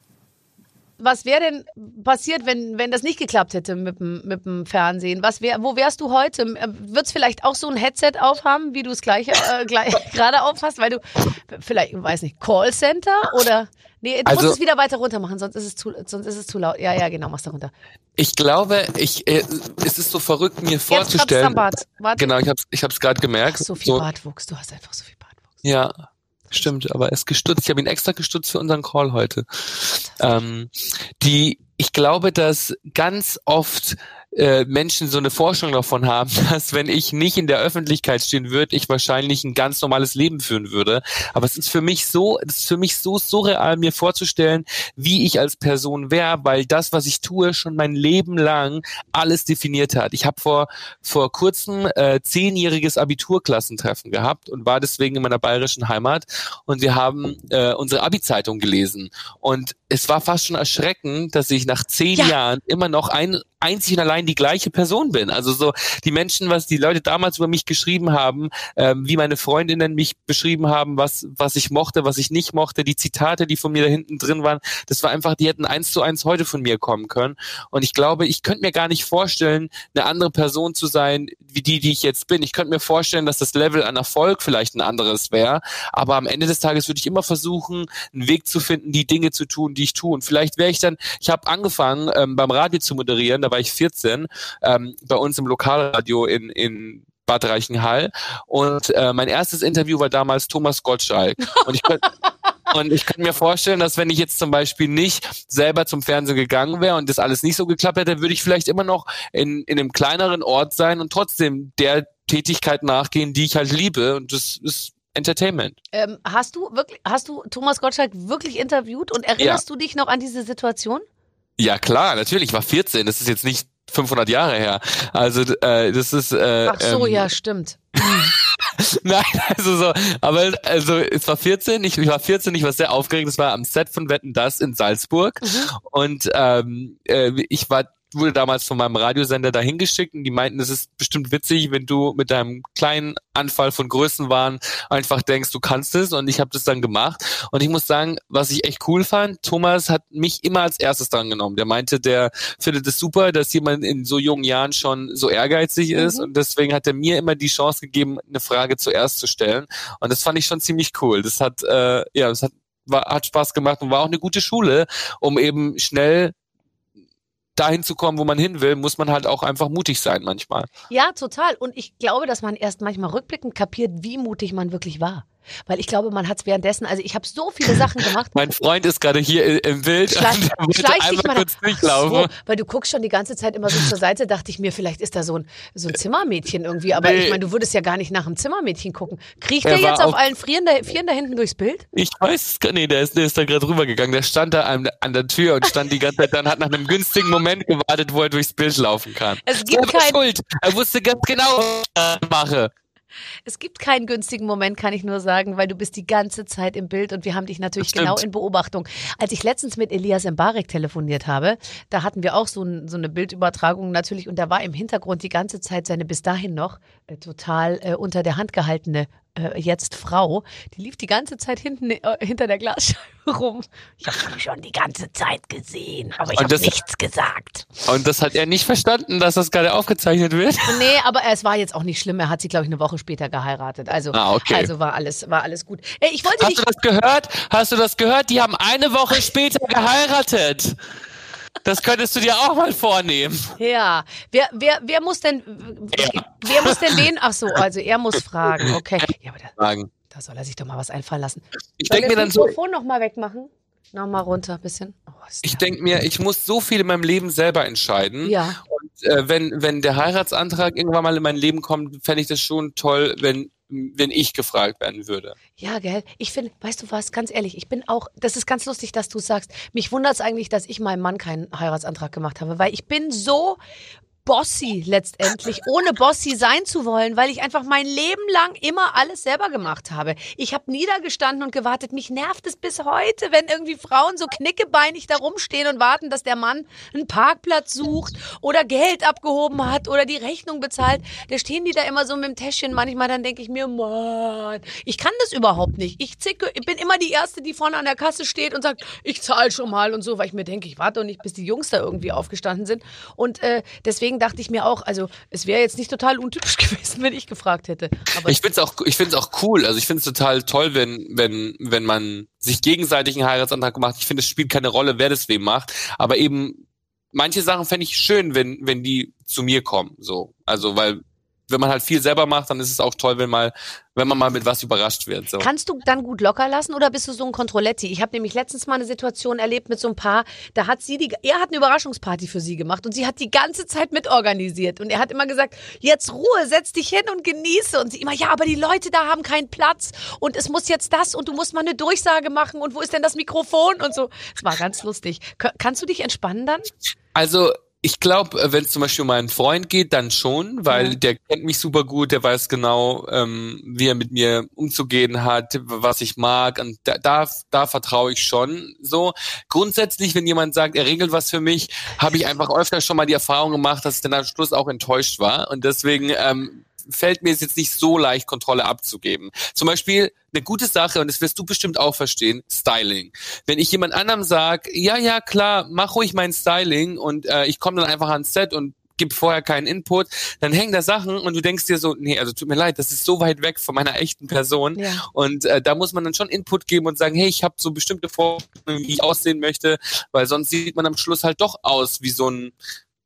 Was wäre denn passiert, wenn wenn das nicht geklappt hätte mit dem mit dem Fernsehen? Was wär, wo wärst du heute? Würdest vielleicht auch so ein Headset aufhaben, wie du es gleich äh, gerade aufhast, weil du vielleicht, weiß nicht, Callcenter oder nee, du also, musst es wieder weiter runter machen, sonst ist es zu sonst ist es zu laut. Ja, ja, genau, mach's da runter. Ich glaube, ich äh, es ist so verrückt, mir vorzustellen. Jetzt Bart. Warte. Genau, ich hab's ich hab's gerade gemerkt. Ach, so viel so, Bartwuchs, du hast einfach so viel Bartwuchs. Ja. Stimmt, aber er ist gestutzt. Ich habe ihn extra gestutzt für unseren Call heute. Ähm, die, ich glaube, dass ganz oft äh, Menschen so eine Vorstellung davon haben, dass wenn ich nicht in der Öffentlichkeit stehen würde, ich wahrscheinlich ein ganz normales Leben führen würde. Aber es ist für mich so, es ist für mich so surreal, mir vorzustellen, wie ich als Person wäre, weil das, was ich tue, schon mein Leben lang alles definiert hat. Ich habe vor vor kurzem äh, zehnjähriges Abiturklassentreffen gehabt und war deswegen in meiner bayerischen Heimat und wir haben äh, unsere Abi-Zeitung gelesen und es war fast schon erschreckend, dass ich nach zehn ja. Jahren immer noch ein einzig und allein die gleiche Person bin. Also so die Menschen, was die Leute damals über mich geschrieben haben, ähm, wie meine Freundinnen mich beschrieben haben, was was ich mochte, was ich nicht mochte, die Zitate, die von mir da hinten drin waren, das war einfach, die hätten eins zu eins heute von mir kommen können. Und ich glaube, ich könnte mir gar nicht vorstellen, eine andere Person zu sein, wie die, die ich jetzt bin. Ich könnte mir vorstellen, dass das Level an Erfolg vielleicht ein anderes wäre, aber am Ende des Tages würde ich immer versuchen, einen Weg zu finden, die Dinge zu tun, die ich tue. Und vielleicht wäre ich dann, ich habe angefangen, ähm, beim Radio zu moderieren, da war ich vierzehn, ähm, bei uns im Lokalradio in, in Bad Reichenhall. Und äh, mein erstes Interview war damals Thomas Gottschalk. Und ich könnte und ich könnte mir vorstellen, dass wenn ich jetzt zum Beispiel nicht selber zum Fernsehen gegangen wäre und das alles nicht so geklappt hätte, würde ich vielleicht immer noch in, in einem kleineren Ort sein und trotzdem der Tätigkeit nachgehen, die ich halt liebe. Und das ist Entertainment. Ähm, hast du wirklich, hast du Thomas Gottschalk wirklich interviewt und erinnerst ja. du dich noch an diese Situation? Ja klar, natürlich. Ich war vierzehn. Das ist jetzt nicht fünfhundert Jahre her. Also äh, das ist. Äh, Ach so, ähm, ja, stimmt. Nein, also so, aber also es war vierzehn, ich, ich war vierzehn, ich war sehr aufgeregt. Das war am Set von Wetten, dass in Salzburg mhm. und ähm, äh, ich war wurde damals von meinem Radiosender dahin geschickt und die meinten, das ist bestimmt witzig, wenn du mit deinem kleinen Anfall von Größenwahn einfach denkst, du kannst es, und ich habe das dann gemacht. Und ich muss sagen, was ich echt cool fand, Thomas hat mich immer als erstes dran genommen. Der meinte, der findet es super, dass jemand in so jungen Jahren schon so ehrgeizig ist, mhm. und deswegen hat er mir immer die Chance gegeben, eine Frage zuerst zu stellen. Und das fand ich schon ziemlich cool. Das hat, äh, ja, das hat, war, hat Spaß gemacht und war auch eine gute Schule, um eben schnell dahin zu kommen, wo man hin will, muss man halt auch einfach mutig sein manchmal. Ja, total. Und ich glaube, dass man erst manchmal rückblickend kapiert, wie mutig man wirklich war. Weil ich glaube, man hat es währenddessen, also ich habe so viele Sachen gemacht. Mein Freund ist gerade hier im Bild. Schleich, schleich dich mal kurz durchlaufen. So, weil du guckst schon die ganze Zeit immer so zur Seite, dachte ich mir, vielleicht ist da so ein, so ein Zimmermädchen irgendwie. Aber nee. Ich meine, du würdest ja gar nicht nach einem Zimmermädchen gucken. Kriecht der jetzt auf allen Vieren da, Vieren da hinten durchs Bild? Ich weiß es gar nicht, der ist, der ist da gerade rübergegangen. Der stand da an, an der Tür und stand die ganze Zeit dann, hat nach einem günstigen Moment gewartet, wo er durchs Bild laufen kann. Es gibt kein... Schuld. Er wusste ganz genau, was ich mache. Es gibt keinen günstigen Moment, kann ich nur sagen, weil du bist die ganze Zeit im Bild und wir haben dich natürlich genau in Beobachtung. Als ich letztens mit Elias Mbarek telefoniert habe, da hatten wir auch so, ein, so eine Bildübertragung natürlich und da war im Hintergrund die ganze Zeit seine bis dahin noch äh, total äh, unter der Hand gehaltene äh, jetzt Frau. Die lief die ganze Zeit hinten äh, hinter der Glasscheibe rum. Ich habe sie schon die ganze Zeit gesehen, aber ich habe nichts gesagt. Und das hat er nicht verstanden, dass das gerade aufgezeichnet wird? Nee, aber es war jetzt auch nicht schlimm. Er hat sie, glaube ich, eine Woche später geheiratet. Also, ah, okay. also war alles, war alles gut. Ey, ich wollte Hast dich du das gehört? Hast du das gehört? Die haben eine Woche später geheiratet. Das könntest du dir auch mal vornehmen. Ja. Wer, wer, wer muss denn, ja. wer muss denn wen? Ach so, also er muss fragen. Okay. Ja, aber da, fragen. da soll er sich doch mal was einfallen lassen. Ich denke mir dann so. Das Mikrofon noch mal wegmachen. Noch mal runter ein bisschen. Oh, ich denke mir, ich muss so viel in meinem Leben selber entscheiden. Ja. Und äh, wenn, wenn der Heiratsantrag irgendwann mal in mein Leben kommt, fände ich das schon toll, wenn wenn ich gefragt werden würde. Ja, gell. Ich finde, weißt du was, ganz ehrlich, ich bin auch, das ist ganz lustig, dass du sagst, mich wundert es eigentlich, dass ich meinem Mann keinen Heiratsantrag gemacht habe, weil ich bin so bossy letztendlich, ohne bossy sein zu wollen, weil ich einfach mein Leben lang immer alles selber gemacht habe. Ich habe niedergestanden und gewartet. Mich nervt es bis heute, wenn irgendwie Frauen so knickebeinig da rumstehen und warten, dass der Mann einen Parkplatz sucht oder Geld abgehoben hat oder die Rechnung bezahlt. Da stehen die da immer so mit dem Täschchen. Manchmal dann denke ich mir, Mann, ich kann das überhaupt nicht. Ich zicke, ich bin immer die Erste, die vorne an der Kasse steht und sagt, ich zahle schon mal und so, weil ich mir denke, ich warte doch nicht, bis die Jungs da irgendwie aufgestanden sind. Und äh, deswegen dachte ich mir auch, also es wäre jetzt nicht total untypisch gewesen, wenn ich gefragt hätte. Aber ich finde es auch, ich finde es auch cool. Also ich finde es total toll, wenn wenn wenn man sich gegenseitig einen Heiratsantrag macht. Ich finde, es spielt keine Rolle, wer das wem macht. Aber eben manche Sachen fände ich schön, wenn wenn die zu mir kommen. So, also weil wenn man halt viel selber macht, dann ist es auch toll, wenn mal, wenn man mal mit was überrascht wird. So. Kannst du dann gut locker lassen oder bist du so ein Controletti? Ich habe nämlich letztens mal eine Situation erlebt mit so einem Paar, da hat sie die, er hat eine Überraschungsparty für sie gemacht und sie hat die ganze Zeit mitorganisiert und er hat immer gesagt, jetzt Ruhe, setz dich hin und genieße und sie immer, ja, aber die Leute da haben keinen Platz und es muss jetzt das und du musst mal eine Durchsage machen und wo ist denn das Mikrofon und so. Es war ganz lustig. Kannst du dich entspannen dann? Also ich glaube, wenn es zum Beispiel um meinen Freund geht, dann schon, weil ja. der kennt mich super gut, der weiß genau, ähm, wie er mit mir umzugehen hat, was ich mag und da, da, da vertraue ich schon so. Grundsätzlich, wenn jemand sagt, er regelt was für mich, habe ich einfach öfter schon mal die Erfahrung gemacht, dass ich dann am Schluss auch enttäuscht war und deswegen ähm, fällt mir es jetzt nicht so leicht, Kontrolle abzugeben. Zum Beispiel eine gute Sache, und das wirst du bestimmt auch verstehen, Styling. Wenn ich jemand anderem sage, ja, ja, klar, mach ruhig mein Styling und äh, ich komme dann einfach ans Set und gebe vorher keinen Input, dann hängen da Sachen und du denkst dir so, nee, also tut mir leid, das ist so weit weg von meiner echten Person. Ja. Und äh, da muss man dann schon Input geben und sagen, hey, ich habe so bestimmte Vorstellungen, wie ich aussehen möchte, weil sonst sieht man am Schluss halt doch aus wie so ein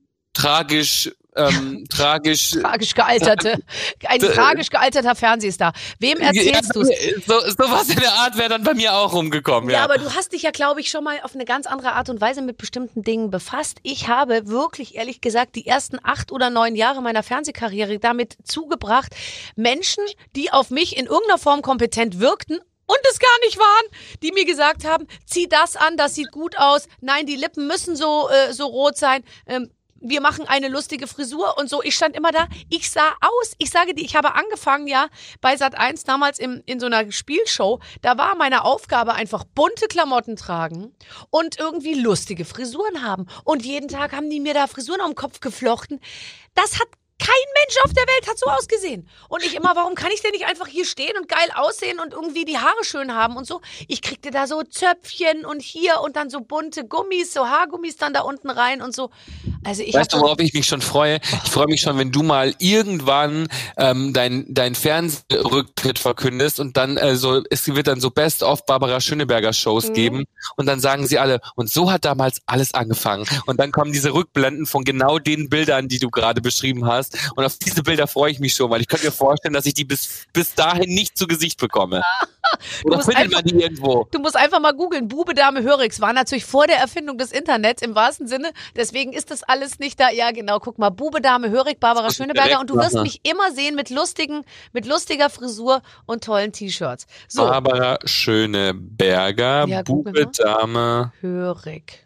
tragisch Ähm, tragisch tragisch gealterte ein äh, tragisch gealterter Fernsehstar. Wem erzählst ja, du's? So, so was in der Art wäre dann bei mir auch rumgekommen. Ja, ja, aber du hast dich ja, glaube ich, schon mal auf eine ganz andere Art und Weise mit bestimmten Dingen befasst. Ich habe wirklich, ehrlich gesagt, die ersten acht oder neun Jahre meiner Fernsehkarriere damit zugebracht, Menschen, die auf mich in irgendeiner Form kompetent wirkten, und es gar nicht waren, die mir gesagt haben, zieh das an, das sieht gut aus, nein, die Lippen müssen so äh, so rot sein, ähm, wir machen eine lustige Frisur und so. Ich stand immer da, ich sah aus, ich sage dir, ich habe angefangen ja bei Sat eins damals im, in so einer Spielshow, da war meine Aufgabe einfach bunte Klamotten tragen und irgendwie lustige Frisuren haben. Und jeden Tag haben die mir da Frisuren am Kopf geflochten. Das hat kein Mensch auf der Welt hat so ausgesehen. Und ich immer, warum kann ich denn nicht einfach hier stehen und geil aussehen und irgendwie die Haare schön haben und so? Ich kriegte da so Zöpfchen und hier und dann so bunte Gummis, so Haargummis dann da unten rein und so. Also ich Weißt du, hab so worauf ich mich schon freue? Ich freue mich schon, wenn du mal irgendwann ähm, dein dein Fernsehrücktritt verkündest und dann äh, so, es wird dann so Best-of Barbara Schöneberger Shows Mhm. geben und dann sagen sie alle, und so hat damals alles angefangen. Und dann kommen diese Rückblenden von genau den Bildern, die du gerade beschrieben hast. Und auf diese Bilder freue ich mich schon, weil ich könnte mir vorstellen, dass ich die bis bis dahin nicht zu Gesicht bekomme. Oder musst findet einfach- man die irgendwo? Du musst einfach mal googeln. Bube, Dame, Hörix war natürlich vor der Erfindung des Internets im wahrsten Sinne. Deswegen ist das alles nicht da. Ja, genau. Guck mal. Bube, Dame, Hörig, Barbara muss ich Schöneberger. direkt Und du wirst machen. mich immer sehen mit lustigen, mit lustiger Frisur und tollen T-Shirts. So, Barbara Schöneberger, Ja, google Bube, mal. Dame. Hörig.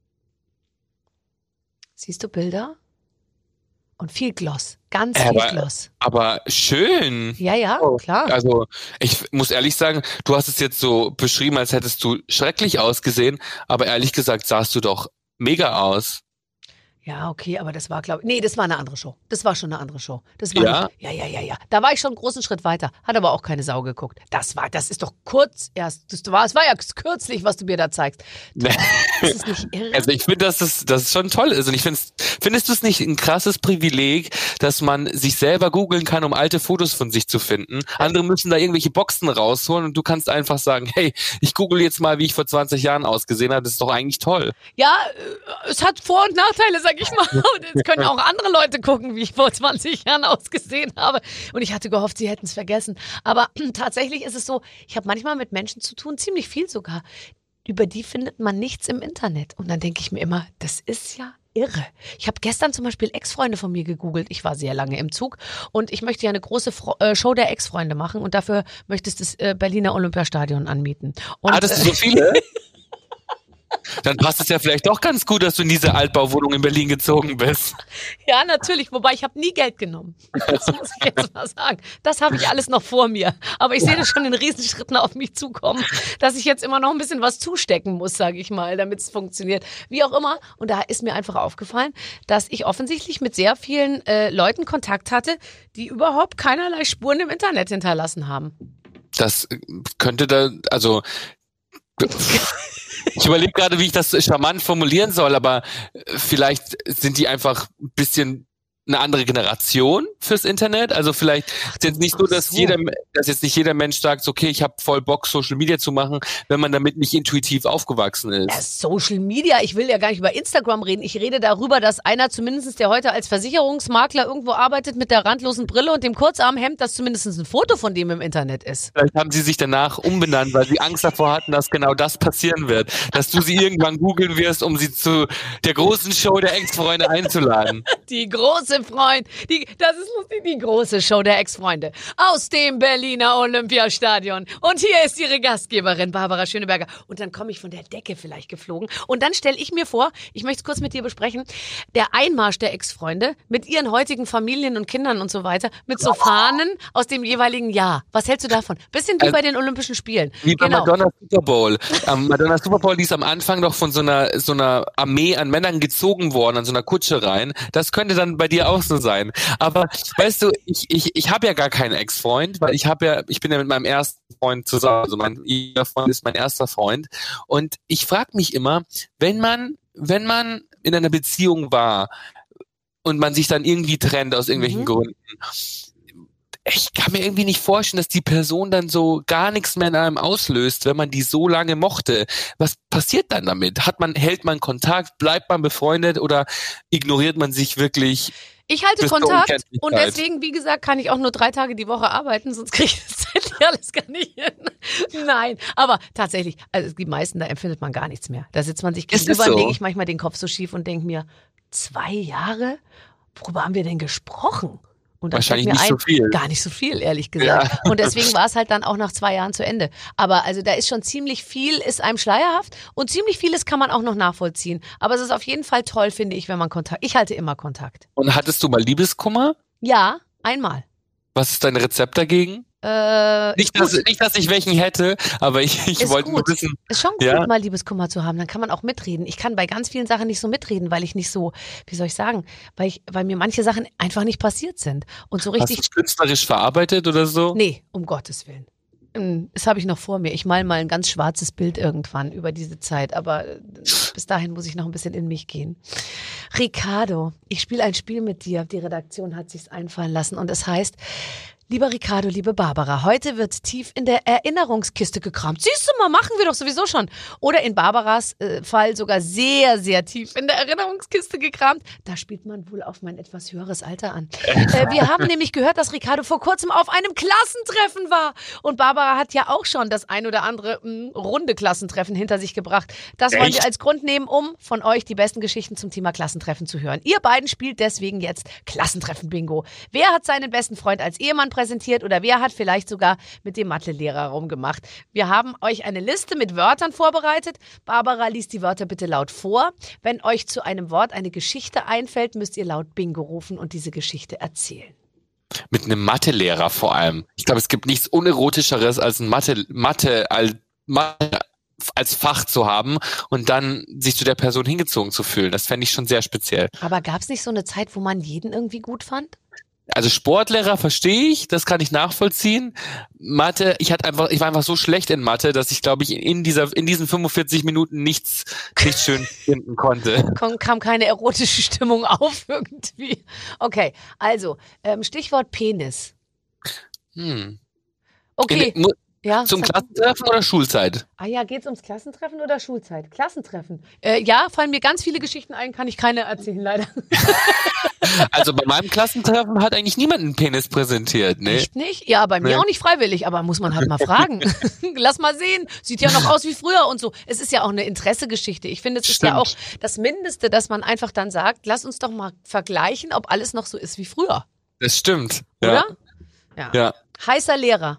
Siehst du Bilder? Und viel Gloss. Ganz Ja, viel aber- Gloss. Aber schön. Ja, ja, Oh, klar. Also ich muss ehrlich sagen, du hast es jetzt so beschrieben, als hättest du schrecklich ausgesehen, aber ehrlich gesagt sahst du doch mega aus. Ja, okay, aber das war, glaube ich, nee, das war eine andere Show. Das war schon eine andere Show. Das war Ja? nicht, ja, ja, ja, ja. Da war ich schon einen großen Schritt weiter. Hat aber auch keine Sau geguckt. Das war, das ist doch kurz erst. Das war, es war ja kürzlich, was du mir da zeigst. Das ist nicht irre. Also ich finde, dass das, das schon toll ist. Und ich finde, findest du es nicht ein krasses Privileg, dass man sich selber googeln kann, um alte Fotos von sich zu finden? Andere müssen da irgendwelche Boxen rausholen und du kannst einfach sagen, hey, ich google jetzt mal, wie ich vor zwanzig Jahren ausgesehen habe. Das ist doch eigentlich toll. Ja, äh, es hat Vor- und Nachteile, sag ich mal. Und es können auch andere Leute gucken, wie ich vor zwanzig Jahren ausgesehen habe. Und ich hatte gehofft, sie hätten es vergessen. Aber tatsächlich ist es so, ich habe manchmal mit Menschen zu tun, ziemlich viel sogar. Über die findet man nichts im Internet. Und dann denke ich mir immer, das ist ja irre. Ich habe gestern zum Beispiel Ex-Freunde von mir gegoogelt. Ich war sehr lange im Zug und ich möchte ja eine große Fro- äh, Show der Ex-Freunde machen und dafür möchtest du das äh, Berliner Olympiastadion anmieten. Und, Ah, das sind so viele? Dann passt es ja vielleicht doch ganz gut, dass du in diese Altbauwohnung in Berlin gezogen bist. Ja, natürlich, wobei ich habe nie Geld genommen. Das muss ich jetzt mal sagen. Das habe ich alles noch vor mir. Aber ich sehe das schon in Riesenschritten auf mich zukommen, dass ich jetzt immer noch ein bisschen was zustecken muss, sage ich mal, damit es funktioniert. Wie auch immer. Und da ist mir einfach aufgefallen, dass ich offensichtlich mit sehr vielen äh, Leuten Kontakt hatte, die überhaupt keinerlei Spuren im Internet hinterlassen haben. Das könnte da, also ich überlege gerade, wie ich das charmant formulieren soll, aber vielleicht sind die einfach ein bisschen eine andere Generation fürs Internet. Also vielleicht ist jetzt nicht so, dass so. jeder, dass jetzt nicht jeder Mensch sagt, okay, ich habe voll Bock, Social Media zu machen, wenn man damit nicht intuitiv aufgewachsen Ja, ist. Social Media, ich will ja gar nicht über Instagram reden. Ich rede darüber, dass einer zumindest, der heute als Versicherungsmakler irgendwo arbeitet, mit der randlosen Brille und dem Kurzarmhemd, dass zumindest ein Foto von dem im Internet ist. Vielleicht haben sie sich danach umbenannt, weil sie Angst davor hatten, dass genau das passieren wird. Dass du sie irgendwann googeln wirst, um sie zu der großen Show der Ex-Freunde einzuladen. Die große Freund, die, das ist lustig, die große Show der Ex-Freunde aus dem Berliner Olympiastadion. Und hier ist ihre Gastgeberin, Barbara Schöneberger. Und dann komme ich von der Decke vielleicht geflogen. Und dann stelle ich mir vor, ich möchte es kurz mit dir besprechen, der Einmarsch der Ex-Freunde mit ihren heutigen Familien und Kindern und so weiter, mit so Fahnen aus dem jeweiligen Jahr. Was hältst du davon? Bisschen wie Also- bei den Olympischen Spielen. Wie bei Genau. Madonna Super Bowl. Ähm, Madonna Super Bowl, die ist am Anfang doch von so einer so einer Armee an Männern gezogen worden, an so einer Kutsche rein. Das könnte dann bei dir auch so sein. Aber weißt du, ich ich ich habe ja gar keinen Ex-Freund, weil ich habe ja ich bin ja mit meinem ersten Freund zusammen. Also mein ihr Freund ist mein erster Freund. Und ich frage mich immer, wenn man wenn man in einer Beziehung war und man sich dann irgendwie trennt aus irgendwelchen Mhm. Gründen. Ich kann mir irgendwie nicht vorstellen, dass die Person dann so gar nichts mehr in einem auslöst, wenn man die so lange mochte. Was passiert dann damit? Hat man, hält man Kontakt, bleibt man befreundet oder ignoriert man sich wirklich? Ich halte Bis zur Kontakt Unkenntlichkeit. und deswegen, wie gesagt, kann ich auch nur drei Tage die Woche arbeiten, sonst kriege ich das zeitlich alles gar nicht hin. Nein, aber tatsächlich, also die meisten, da empfindet man gar nichts mehr. Da sitzt man sich Ist gegenüber es und so? lege ich manchmal den Kopf so schief und denke mir, zwei Jahre? Worüber haben wir denn gesprochen? Und dann Wahrscheinlich fällt mir nicht ein, so viel. Gar nicht so viel, ehrlich gesagt. Ja. Und deswegen war es halt dann auch nach zwei Jahren zu Ende. Aber also da ist schon ziemlich viel, ist einem schleierhaft und ziemlich vieles kann man auch noch nachvollziehen. Aber es ist auf jeden Fall toll, finde ich, wenn man Kontakt, ich halte immer Kontakt. Und hattest du mal Liebeskummer? Ja, einmal. Was ist dein Rezept dagegen? Äh, Nicht, dass, nicht, dass ich welchen hätte, aber ich, ich Ist wollte nur gut. wissen. Ist schon gut, Ja. mal Liebeskummer zu haben. Dann kann man auch mitreden. Ich kann bei ganz vielen Sachen nicht so mitreden, weil ich nicht so, wie soll ich sagen, weil ich, weil mir manche Sachen einfach nicht passiert sind. Und so Hast richtig. du es künstlerisch verarbeitet oder so? Nee, um Gottes Willen. Mm, Das habe ich noch vor mir. Ich mal mal ein ganz schwarzes Bild irgendwann über diese Zeit, aber äh, bis dahin muss ich noch ein bisschen in mich gehen. Ricardo, ich spiele ein Spiel mit dir. Die Redaktion hat sich's einfallen lassen und es heißt: Lieber Ricardo, liebe Barbara, heute wird tief in der Erinnerungskiste gekramt. Siehst du mal, machen wir doch sowieso schon. Oder in Barbaras äh, Fall sogar sehr, sehr tief in der Erinnerungskiste gekramt. Da spielt man wohl auf mein etwas höheres Alter an. Äh, wir haben nämlich gehört, dass Ricardo vor kurzem auf einem Klassentreffen war. Und Barbara hat ja auch schon das ein oder andere mh, runde Klassentreffen hinter sich gebracht. Das wollen Echt? wir als Grund nehmen, um von euch die besten Geschichten zum Thema Klassentreffen zu hören. Ihr beiden spielt deswegen jetzt Klassentreffen-Bingo. Wer hat seinen besten Freund als Ehemann präsentiert oder wer hat vielleicht sogar mit dem Mathelehrer rumgemacht? Wir haben euch eine Liste mit Wörtern vorbereitet. Barbara liest die Wörter bitte laut vor. Wenn euch zu einem Wort eine Geschichte einfällt, müsst ihr laut Bingo rufen und diese Geschichte erzählen. Mit einem Mathelehrer vor allem. Ich glaube, es gibt nichts Unerotischeres als ein Mathe, Mathe, als, Mathe als Fach zu haben und dann sich zu der Person hingezogen zu fühlen. Das fände ich schon sehr speziell. Aber gab es nicht so eine Zeit, wo man jeden irgendwie gut fand? Also Sportlehrer verstehe ich, das kann ich nachvollziehen. Mathe, ich hatte einfach, ich war einfach so schlecht in Mathe, dass ich, glaube ich, in dieser, in diesen fünfundvierzig Minuten nichts, nichts schön finden konnte. Kam, kam keine erotische Stimmung auf irgendwie. Okay, also ähm, Stichwort Penis. Hm. Okay, In, mu- ja. zum sag- Klassentreffen oder Schulzeit? Ah ja, geht's ums Klassentreffen oder Schulzeit? Klassentreffen. Äh, ja, fallen mir ganz viele Geschichten ein, kann ich keine erzählen, leider. Also bei meinem Klassentreffen hat eigentlich niemand einen Penis präsentiert, ne? Echt nicht? Ja, bei mir Nee. auch nicht freiwillig, aber muss man halt mal fragen. Lass mal sehen. Sieht ja noch aus wie früher und so. Es ist ja auch eine Interessegeschichte. Ich finde, es ist ja Stimmt. auch das Mindeste, dass man einfach dann sagt, lass uns doch mal vergleichen, ob alles noch so ist wie früher. Das stimmt. Oder? Ja. Ja. Ja. Heißer Lehrer.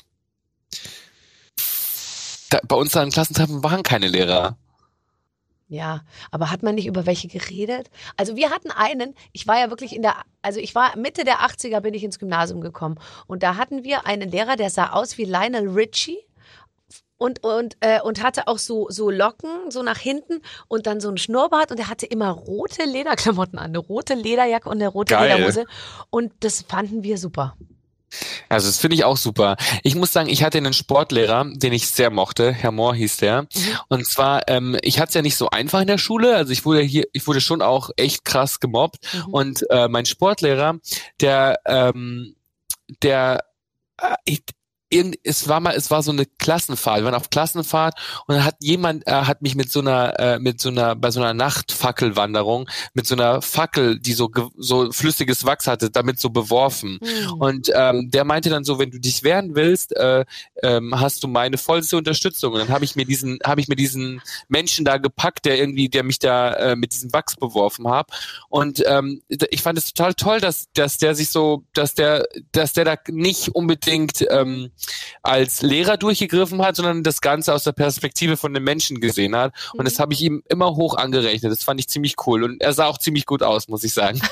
Da, bei uns an Klassentreffen waren keine Lehrer. Ja, aber hat man nicht über welche geredet? Also wir hatten einen, ich war ja wirklich in der, also ich war Mitte der achtziger bin ich ins Gymnasium gekommen und da hatten wir einen Lehrer, der sah aus wie Lionel Richie und und äh, und hatte auch so so Locken so nach hinten und dann so einen Schnurrbart und er hatte immer rote Lederklamotten an, eine rote Lederjacke und eine rote Geil. Lederhose und das fanden wir super. Also das finde ich auch super. Ich muss sagen, ich hatte einen Sportlehrer, den ich sehr mochte. Herr Mohr hieß der. Und zwar, ähm, ich hatte es ja nicht so einfach in der Schule. Also ich wurde hier, ich wurde schon auch echt krass gemobbt. Mhm. Und äh, mein Sportlehrer, der, ähm, der, äh, ich, irgend, es war mal, es war so eine Klassenfahrt. Wir waren auf Klassenfahrt und dann hat jemand, äh, hat mich mit so einer, äh, mit so einer, bei so einer Nachtfackelwanderung mit so einer Fackel, die so ge- so flüssiges Wachs hatte, damit so beworfen. Mhm. Und ähm, der meinte dann so, wenn du dich wehren willst, äh, ähm, hast du meine vollste Unterstützung. Und dann habe ich mir diesen, habe ich mir diesen Menschen da gepackt, der irgendwie, der mich da äh, mit diesem Wachs beworfen hat. Und ähm, ich fand es total toll, dass, dass der sich so, dass der, dass der da nicht unbedingt ähm, als Lehrer durchgegriffen hat, sondern das Ganze aus der Perspektive von den Menschen gesehen hat. Und das habe ich ihm immer hoch angerechnet. Das fand ich ziemlich cool. Und er sah auch ziemlich gut aus, muss ich sagen.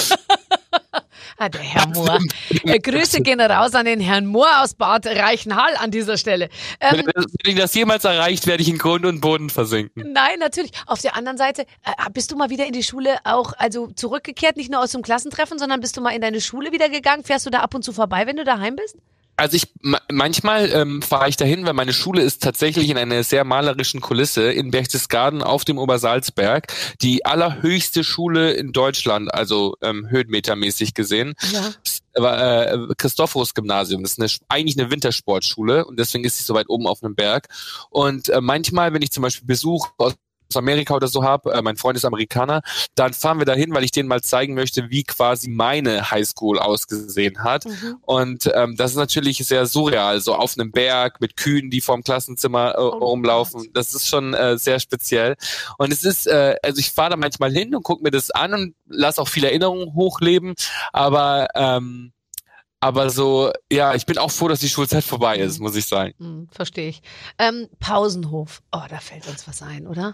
Ah, der Herr Mohr. Äh, Grüße gehen raus an den Herrn Mohr aus Bad Reichenhall an dieser Stelle. Ähm, Wenn, er- wenn ich das jemals erreicht, werde ich in Grund und Boden versinken. Nein, natürlich. Auf der anderen Seite, äh, bist du mal wieder in die Schule auch, also zurückgekehrt, nicht nur aus dem Klassentreffen, sondern bist du mal in deine Schule wieder gegangen? Fährst du da ab und zu vorbei, wenn du daheim bist? Also ich ma- manchmal ähm, fahre ich dahin, weil meine Schule ist tatsächlich in einer sehr malerischen Kulisse in Berchtesgaden auf dem Obersalzberg, die allerhöchste Schule in Deutschland, also ähm, höhenmetermäßig gesehen. Ja. Das war äh, Christophorus-Gymnasium. Das ist eine, eigentlich eine Wintersportschule und deswegen ist sie so weit oben auf einem Berg. Und äh, manchmal, wenn ich zum Beispiel Besuch aus Amerika oder so habe, äh, mein Freund ist Amerikaner, dann fahren wir dahin, weil ich denen mal zeigen möchte, wie quasi meine Highschool ausgesehen hat. Mhm. Und ähm, das ist natürlich sehr surreal, so auf einem Berg mit Kühen, die vorm Klassenzimmer äh, oh rumlaufen. Gott. Das ist schon äh, sehr speziell. Und es ist, äh, also ich fahre da manchmal hin und gucke mir das an und lasse auch viele Erinnerungen hochleben, aber ähm, aber so, ja, ich bin auch froh, dass die Schulzeit vorbei ist, muss ich sagen. Mhm, verstehe ich. Ähm, Pausenhof. Oh, da fällt uns was ein, oder?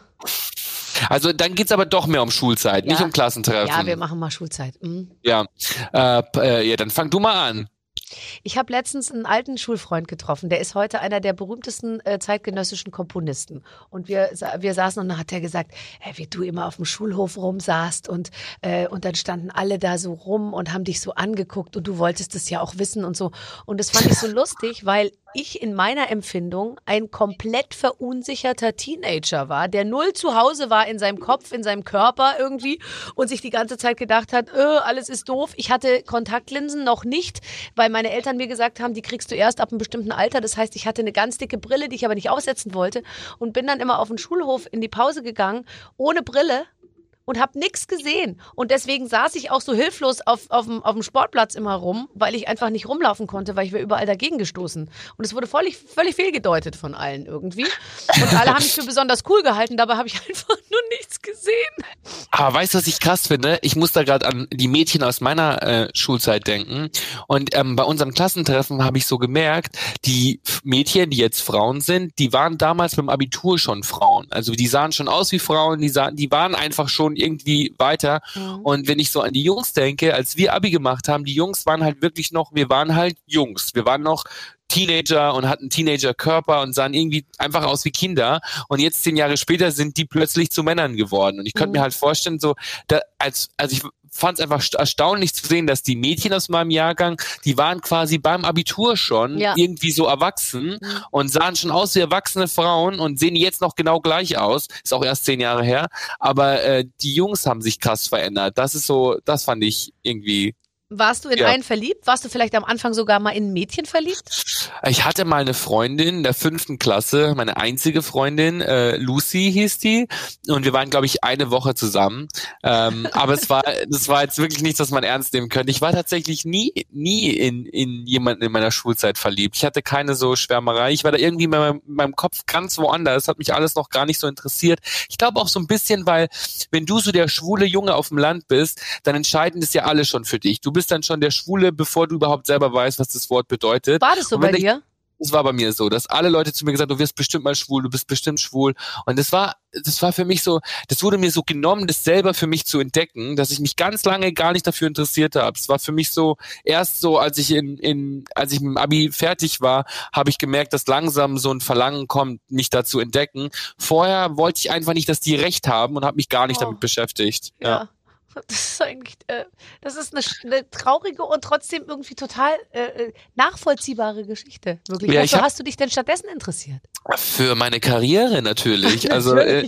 Also dann geht's aber doch mehr um Schulzeit, ja. Nicht um Klassentreffen. Ja, wir machen mal Schulzeit. Mhm. Ja. Äh, äh, ja, dann fang du mal an. Ich habe letztens einen alten Schulfreund getroffen, der ist heute einer der berühmtesten äh, zeitgenössischen Komponisten. Und wir, wir saßen und dann hat er gesagt, hey, wie du immer auf dem Schulhof rumsaßt und, äh, und dann standen alle da so rum und haben dich so angeguckt und du wolltest es ja auch wissen und so. Und das fand ich so lustig, weil ich in meiner Empfindung ein komplett verunsicherter Teenager war, der null zu Hause war in seinem Kopf, in seinem Körper irgendwie und sich die ganze Zeit gedacht hat, äh, alles ist doof. Ich hatte Kontaktlinsen noch nicht, weil meine Eltern mir gesagt haben, die kriegst du erst ab einem bestimmten Alter. Das heißt, ich hatte eine ganz dicke Brille, die ich aber nicht aufsetzen wollte und bin dann immer auf den Schulhof in die Pause gegangen, ohne Brille. Und habe nichts gesehen. Und deswegen saß ich auch so hilflos auf, auf, dem, auf dem Sportplatz immer rum, weil ich einfach nicht rumlaufen konnte, weil ich wäre überall dagegen gestoßen. Und es wurde völlig, völlig fehlgedeutet von allen irgendwie. Und alle haben mich für besonders cool gehalten, dabei habe ich einfach nur nichts gesehen. Aber weißt du, was ich krass finde? Ich muss da gerade an die Mädchen aus meiner äh, Schulzeit denken. Und ähm, bei unserem Klassentreffen habe ich so gemerkt, die Mädchen, die jetzt Frauen sind, die waren damals beim Abitur schon Frauen. Also die sahen schon aus wie Frauen, die, sahen, die waren einfach schon irgendwie weiter. Mhm. Und wenn ich so an die Jungs denke, als wir Abi gemacht haben, die Jungs waren halt wirklich noch, wir waren halt Jungs. Wir waren noch Teenager und hatten Teenager-Körper und sahen irgendwie einfach aus wie Kinder. Und jetzt zehn Jahre später sind die plötzlich zu Männern geworden. Und ich könnte mhm. mir halt vorstellen, so, da, als, also ich fand es einfach erstaunlich zu sehen, dass die Mädchen aus meinem Jahrgang, die waren quasi beim Abitur schon ja. irgendwie so erwachsen mhm. und sahen schon aus wie erwachsene Frauen und sehen jetzt noch genau gleich aus. Ist auch erst zehn Jahre her. Aber äh, die Jungs haben sich krass verändert. Das ist so, das fand ich irgendwie. Warst du in ja. einen verliebt? Warst du vielleicht am Anfang sogar mal in ein Mädchen verliebt? Ich hatte mal eine Freundin in der fünften Klasse, meine einzige Freundin, äh, Lucy hieß die, und wir waren, glaube ich, eine Woche zusammen. Ähm, aber es war, das war jetzt wirklich nichts, was man ernst nehmen könnte. Ich war tatsächlich nie, nie in in jemanden in meiner Schulzeit verliebt. Ich hatte keine so Schwärmerei. Ich war da irgendwie in meinem, in meinem Kopf ganz woanders. Hat mich alles noch gar nicht so interessiert. Ich glaube auch so ein bisschen, weil wenn du so der schwule Junge auf dem Land bist, dann entscheiden das ja alle schon für dich. Du bist dann schon der Schwule, bevor du überhaupt selber weißt, was das Wort bedeutet. War das so bei dir? Es war bei mir so, dass alle Leute zu mir gesagt haben, du wirst bestimmt mal schwul, du bist bestimmt schwul. Und das war, das war für mich so, das wurde mir so genommen, das selber für mich zu entdecken, dass ich mich ganz lange gar nicht dafür interessiert habe. Es war für mich so, erst so, als ich in, in, als ich mit dem Abi fertig war, habe ich gemerkt, dass langsam so ein Verlangen kommt, mich da zu entdecken. Vorher wollte ich einfach nicht, dass die Recht haben und habe mich gar nicht oh. damit beschäftigt. Ja. ja. Das ist eigentlich, äh, das ist eine, eine traurige und trotzdem irgendwie total äh, nachvollziehbare Geschichte. Wirklich. Ja, Wofür hast du dich denn stattdessen interessiert? Für meine Karriere natürlich. Also äh,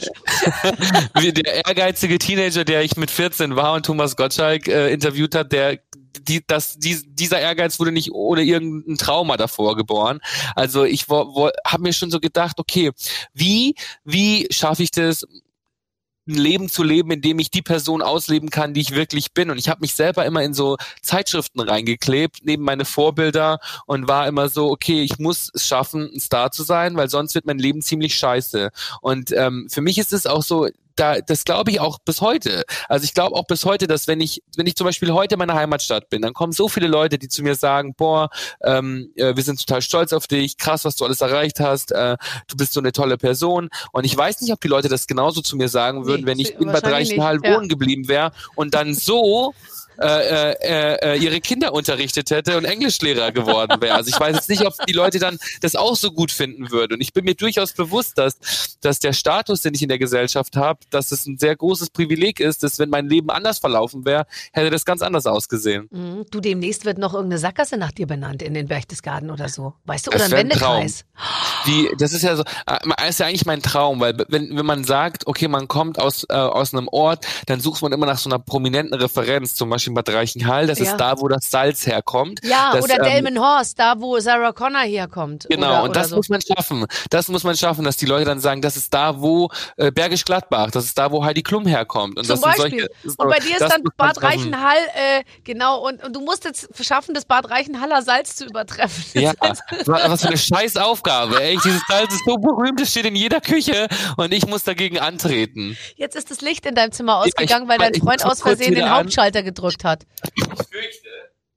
wie der ehrgeizige Teenager, der ich mit vierzehn war und Thomas Gottschalk äh, interviewt hat, der die, das, die, dieser Ehrgeiz wurde nicht ohne irgendein Trauma davor geboren. Also ich habe mir schon so gedacht, okay, wie wie schaffe ich das, ein Leben zu leben, in dem ich die Person ausleben kann, die ich wirklich bin. Und ich habe mich selber immer in so Zeitschriften reingeklebt, neben meine Vorbilder, und war immer so, okay, ich muss es schaffen, ein Star zu sein, weil sonst wird mein Leben ziemlich scheiße. Und ähm, für mich ist es auch so, da, das glaube ich auch bis heute. Also ich glaube auch bis heute, dass wenn ich, wenn ich zum Beispiel heute in meiner Heimatstadt bin, dann kommen so viele Leute, die zu mir sagen, boah, ähm, äh, wir sind total stolz auf dich, krass, was du alles erreicht hast, äh, du bist so eine tolle Person. Und ich weiß nicht, ob die Leute das genauso zu mir sagen würden, nee, wenn ich in Bad Reichenhall ja. wohnen geblieben wäre und dann so Äh, äh, äh, ihre Kinder unterrichtet hätte und Englischlehrer geworden wäre. Also ich weiß jetzt nicht, ob die Leute dann das auch so gut finden würden. Und ich bin mir durchaus bewusst, dass, dass der Status, den ich in der Gesellschaft habe, dass es ein sehr großes Privileg ist, dass wenn mein Leben anders verlaufen wäre, hätte das ganz anders ausgesehen. Mhm. Du, demnächst wird noch irgendeine Sackgasse nach dir benannt in den Berchtesgaden oder so. Weißt du, oder ein Wendekreis. Die, das ist ja so, äh, ist ja eigentlich mein Traum, weil wenn, wenn man sagt, okay, man kommt aus, äh, aus einem Ort, dann sucht man immer nach so einer prominenten Referenz, zum Beispiel in Bad Reichenhall. Das Ja. ist da, wo das Salz herkommt. Ja, das, oder ähm, Delmenhorst, da wo Sarah Connor herkommt. Genau, oder, und oder das so. muss man schaffen. Das muss man schaffen, dass die Leute dann sagen, das ist da, wo äh, Bergisch Gladbach, das ist da, wo Heidi Klum herkommt. Und Zum das Beispiel. Sind solche, Und bei dir ist das dann muss man Bad schaffen. Reichenhall, äh, genau, und, und du musst jetzt schaffen, das Bad Reichenhaller Salz zu übertreffen. Ja, was was für eine scheiß Aufgabe, ey. Dieses Salz ist so berühmt, es steht in jeder Küche und ich muss dagegen antreten. Jetzt ist das Licht in deinem Zimmer Ja, ich- ausgegangen, weil dein ich Freund mach aus kurz Versehen den wieder an. Hauptschalter gedrückt hat. Ich fürchte.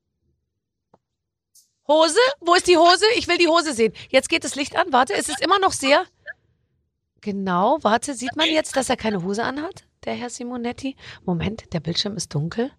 Hose? Wo ist die Hose? Ich will die Hose sehen. Jetzt geht das Licht an. Warte, es ist immer noch sehr... Genau, warte, sieht man jetzt, dass er keine Hose anhat, der Herr Simonetti? Moment, der Bildschirm ist dunkel.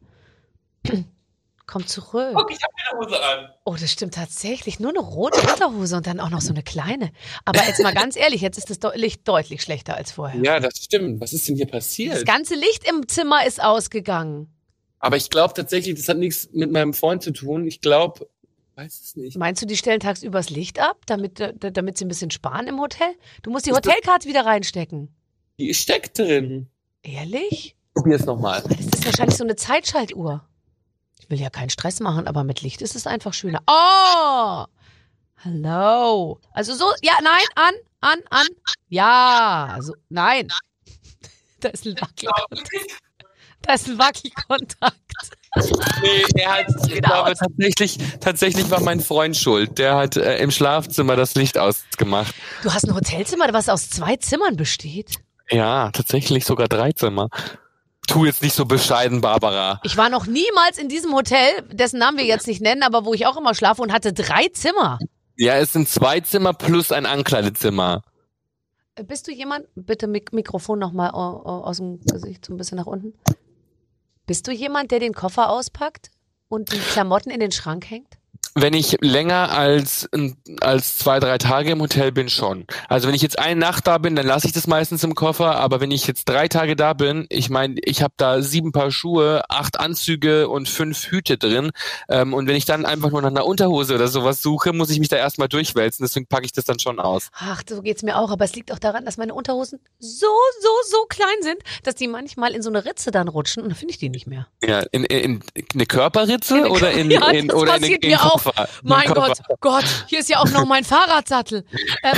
Komm zurück. Guck, ich habe eine Hose an. Oh, das stimmt tatsächlich. Nur eine rote Unterhose und dann auch noch so eine kleine. Aber jetzt mal ganz ehrlich, jetzt ist das Licht deutlich schlechter als vorher. Ja, das stimmt. Was ist denn hier Das passiert? ganze Licht im Zimmer ist ausgegangen. Aber ich glaube tatsächlich, das hat nichts mit meinem Freund zu tun. Ich glaube, weiß es nicht. Meinst du, die stellen tagsüber das Licht ab, damit, äh, damit sie ein bisschen sparen im Hotel? Du musst die Ist das- Hotelkarte wieder reinstecken. Die steckt drin. Ehrlich? Probier es nochmal. Das ist wahrscheinlich so eine Zeitschaltuhr. Ich will ja keinen Stress machen, aber mit Licht ist es einfach schöner. Oh! Hallo. Also so, ja, nein, an, an, an. Ja, also, nein. Da ist ein Wackelkontakt. Da ist ein Wackelkontakt. Nee, er hat, ich Genau. glaube, tatsächlich, tatsächlich war mein Freund schuld. Der hat äh, im Schlafzimmer das Licht ausgemacht. Du hast ein Hotelzimmer, was aus zwei Zimmern besteht. Ja, tatsächlich sogar drei Zimmer. Tu jetzt nicht so bescheiden, Barbara. Ich war noch niemals in diesem Hotel, dessen Namen wir jetzt nicht nennen, aber wo ich auch immer schlafe und hatte drei Zimmer. Ja, es sind zwei Zimmer plus ein Ankleidezimmer. Äh, Bist du jemand, bitte Mik Mikrofon nochmal aus dem Gesicht so ein bisschen nach unten. Bist du jemand, der den Koffer auspackt und die Klamotten in den Schrank hängt? Wenn ich länger als, als zwei, drei Tage im Hotel bin, schon. Also wenn ich jetzt eine Nacht da bin, dann lasse ich das meistens im Koffer. Aber wenn ich jetzt drei Tage da bin, ich meine, ich habe da sieben Paar Schuhe, acht Anzüge und fünf Hüte drin. Ähm, und wenn ich dann einfach nur nach einer Unterhose oder sowas suche, muss ich mich da erstmal durchwälzen. Deswegen packe ich das dann schon aus. Ach, so geht's mir auch. Aber es liegt auch daran, dass meine Unterhosen so, so, so klein sind, dass die manchmal in so eine Ritze dann rutschen und dann finde ich die nicht mehr. Ja, in, in, in eine Körperritze In eine oder Kör- in, Ja, in das oder in, in, passiert in mir auch. Koffer? Mein In Koffer. Gott, Gott, hier ist ja auch noch mein Fahrradsattel. Ähm,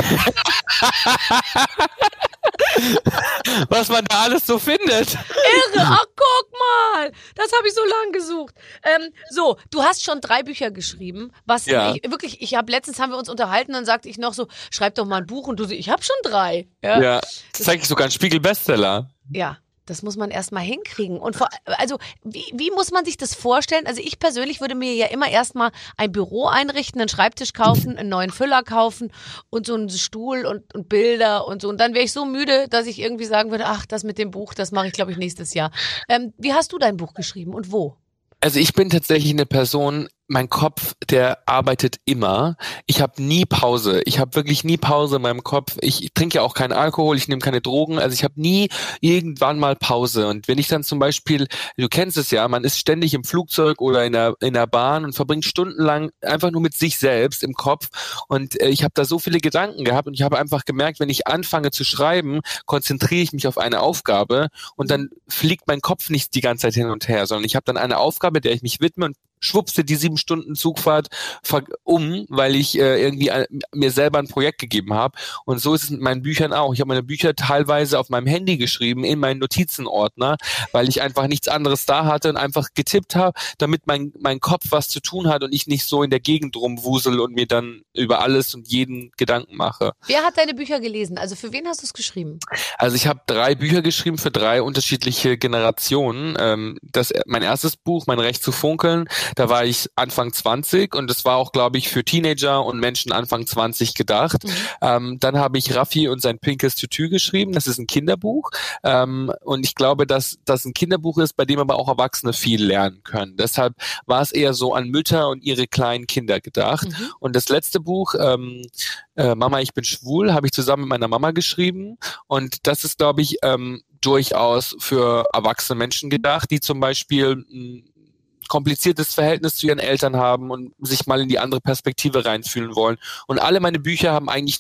Was man da alles so findet. irre, ach guck mal, das habe ich so lang gesucht. Ähm, so, du hast schon drei Bücher geschrieben, was Ja. ich, wirklich, ich habe letztens haben wir uns unterhalten, dann sagte ich noch so, schreib doch mal ein Buch und du so, ich habe schon drei. Ja, Ja, das zeige ich sogar einen Spiegel-Bestseller. ja. Das muss man erst mal hinkriegen. Und vor, also, wie, wie muss man sich das vorstellen? Also, ich persönlich würde mir ja immer erst mal ein Büro einrichten, einen Schreibtisch kaufen, einen neuen Füller kaufen und so einen Stuhl und, und Bilder und so. Und dann wäre ich so müde, dass ich irgendwie sagen würde, ach, das mit dem Buch, das mache ich, glaube ich, nächstes Jahr. Ähm, wie hast du dein Buch geschrieben und wo? Also ich bin tatsächlich eine Person, mein Kopf, der arbeitet immer. Ich habe nie Pause. Ich habe wirklich nie Pause in meinem Kopf. Ich, ich trinke ja auch keinen Alkohol, ich nehme keine Drogen. Also ich habe nie irgendwann mal Pause. Und wenn ich dann zum Beispiel, du kennst es ja, man ist ständig im Flugzeug oder in der, in der Bahn und verbringt stundenlang einfach nur mit sich selbst im Kopf. Und äh, ich habe da so viele Gedanken gehabt und ich habe einfach gemerkt, wenn ich anfange zu schreiben, konzentriere ich mich auf eine Aufgabe und dann fliegt mein Kopf nicht die ganze Zeit hin und her, sondern ich habe dann eine Aufgabe, der ich mich widme und schwuppste die sieben Stunden Zugfahrt um, weil ich äh, irgendwie äh, mir selber ein Projekt gegeben habe. Und so ist es mit meinen Büchern auch. Ich habe meine Bücher teilweise auf meinem Handy geschrieben, in meinen Notizenordner, weil ich einfach nichts anderes da hatte und einfach getippt habe, damit mein mein Kopf was zu tun hat und ich nicht so in der Gegend rumwusel und mir dann über alles und jeden Gedanken mache. Wer hat deine Bücher gelesen? Also, für wen hast du es geschrieben? Also ich habe drei Bücher geschrieben für drei unterschiedliche Generationen. Ähm, das mein erstes Buch, Mein Recht zu funkeln, da war ich Anfang zwanzig und das war auch, glaube ich, für Teenager und Menschen Anfang zwanzig gedacht. Mhm. Ähm, dann habe ich Raffi und sein pinkes Tütü geschrieben. Das ist ein Kinderbuch. Ähm, und ich glaube, dass das ein Kinderbuch ist, bei dem aber auch Erwachsene viel lernen können. Deshalb war es eher so an Mütter und ihre kleinen Kinder gedacht. Mhm. Und das letzte Buch, ähm, äh, Mama, ich bin schwul, habe ich zusammen mit meiner Mama geschrieben. Und das ist, glaube ich, ähm, durchaus für erwachsene Menschen gedacht, die zum Beispiel ein kompliziertes Verhältnis zu ihren Eltern haben und sich mal in die andere Perspektive reinfühlen wollen. Und alle meine Bücher haben eigentlich ein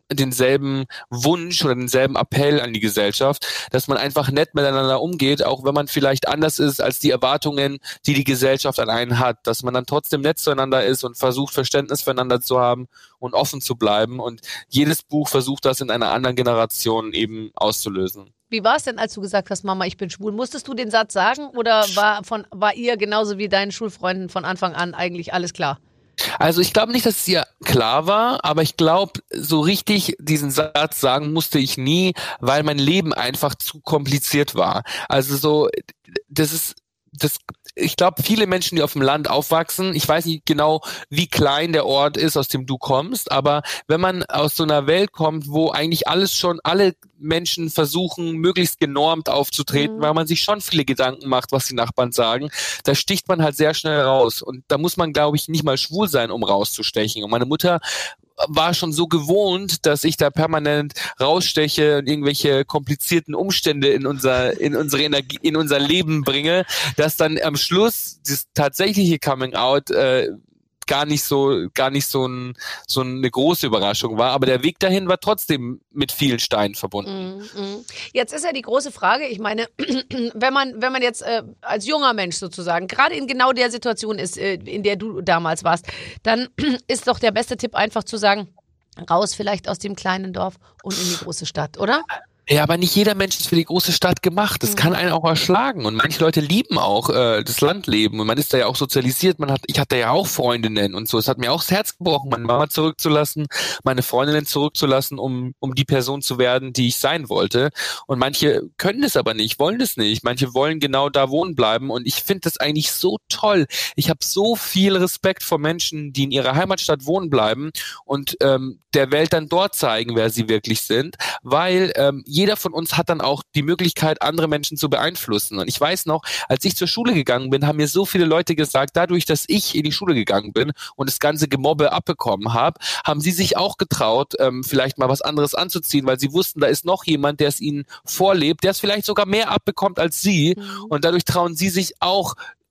denselben Wunsch oder denselben Appell an die Gesellschaft, dass man einfach nett miteinander umgeht, auch wenn man vielleicht anders ist als die Erwartungen, die die Gesellschaft an einen hat, dass man dann trotzdem nett zueinander ist und versucht, Verständnis füreinander zu haben und offen zu bleiben. Und jedes Buch versucht das in einer anderen Generation eben auszulösen. Wie war es denn, als du gesagt hast, Mama, ich bin schwul? Musstest du den Satz sagen oder war von war ihr genauso wie deinen Schulfreunden von Anfang an eigentlich alles klar? Also ich glaube nicht, dass es ihr klar war, aber ich glaube, so richtig diesen Satz sagen musste ich nie, weil mein Leben einfach zu kompliziert war. Also so, das ist, das, ich glaube, viele Menschen, die auf dem Land aufwachsen, ich weiß nicht genau, wie klein der Ort ist, aus dem du kommst, aber wenn man aus so einer Welt kommt, wo eigentlich alles schon, alle Menschen versuchen, möglichst genormt aufzutreten, mhm. weil man sich schon viele Gedanken macht, was die Nachbarn sagen, da sticht man halt sehr schnell raus. Und da muss man, glaube ich, nicht mal schwul sein, um rauszustechen. Und meine Mutter war schon so gewohnt, dass ich da permanent raussteche und irgendwelche komplizierten Umstände in unser in unsere Energie, in unser Leben bringe, dass dann am Schluss das tatsächliche Coming Out äh, gar nicht so gar nicht so ein so eine große Überraschung war, aber der Weg dahin war trotzdem mit vielen Steinen verbunden. Jetzt ist ja die große Frage, ich meine, wenn man wenn man jetzt äh, als junger Mensch sozusagen gerade in genau der Situation ist, äh, in der du damals warst, dann ist doch der beste Tipp einfach zu sagen, raus vielleicht aus dem kleinen Dorf und in die große Stadt, oder? Ja, aber nicht jeder Mensch ist für die große Stadt gemacht. Das mhm. kann einen auch erschlagen. Und manche Leute lieben auch äh, das Landleben. Und man ist da ja auch sozialisiert. Man hat, ich hatte ja auch Freundinnen und so. Es hat mir auch das Herz gebrochen, meine Mama zurückzulassen, meine Freundinnen zurückzulassen, um um die Person zu werden, die ich sein wollte. Und manche können es aber nicht, wollen es nicht. Manche wollen genau da wohnen bleiben. Und ich finde das eigentlich so toll. Ich habe so viel Respekt vor Menschen, die in ihrer Heimatstadt wohnen bleiben und ähm, der Welt dann dort zeigen, wer sie wirklich sind. Weil ähm, jeder von uns hat dann auch die Möglichkeit, andere Menschen zu beeinflussen. Und ich weiß noch, als ich zur Schule gegangen bin, haben mir so viele Leute gesagt, dadurch, dass ich in die Schule gegangen bin und das ganze Gemobbe abbekommen habe, haben sie sich auch getraut, ähm, vielleicht mal was anderes anzuziehen, weil sie wussten, da ist noch jemand, der es ihnen vorlebt, der es vielleicht sogar mehr abbekommt als sie. Mhm. Und dadurch trauen sie sich auch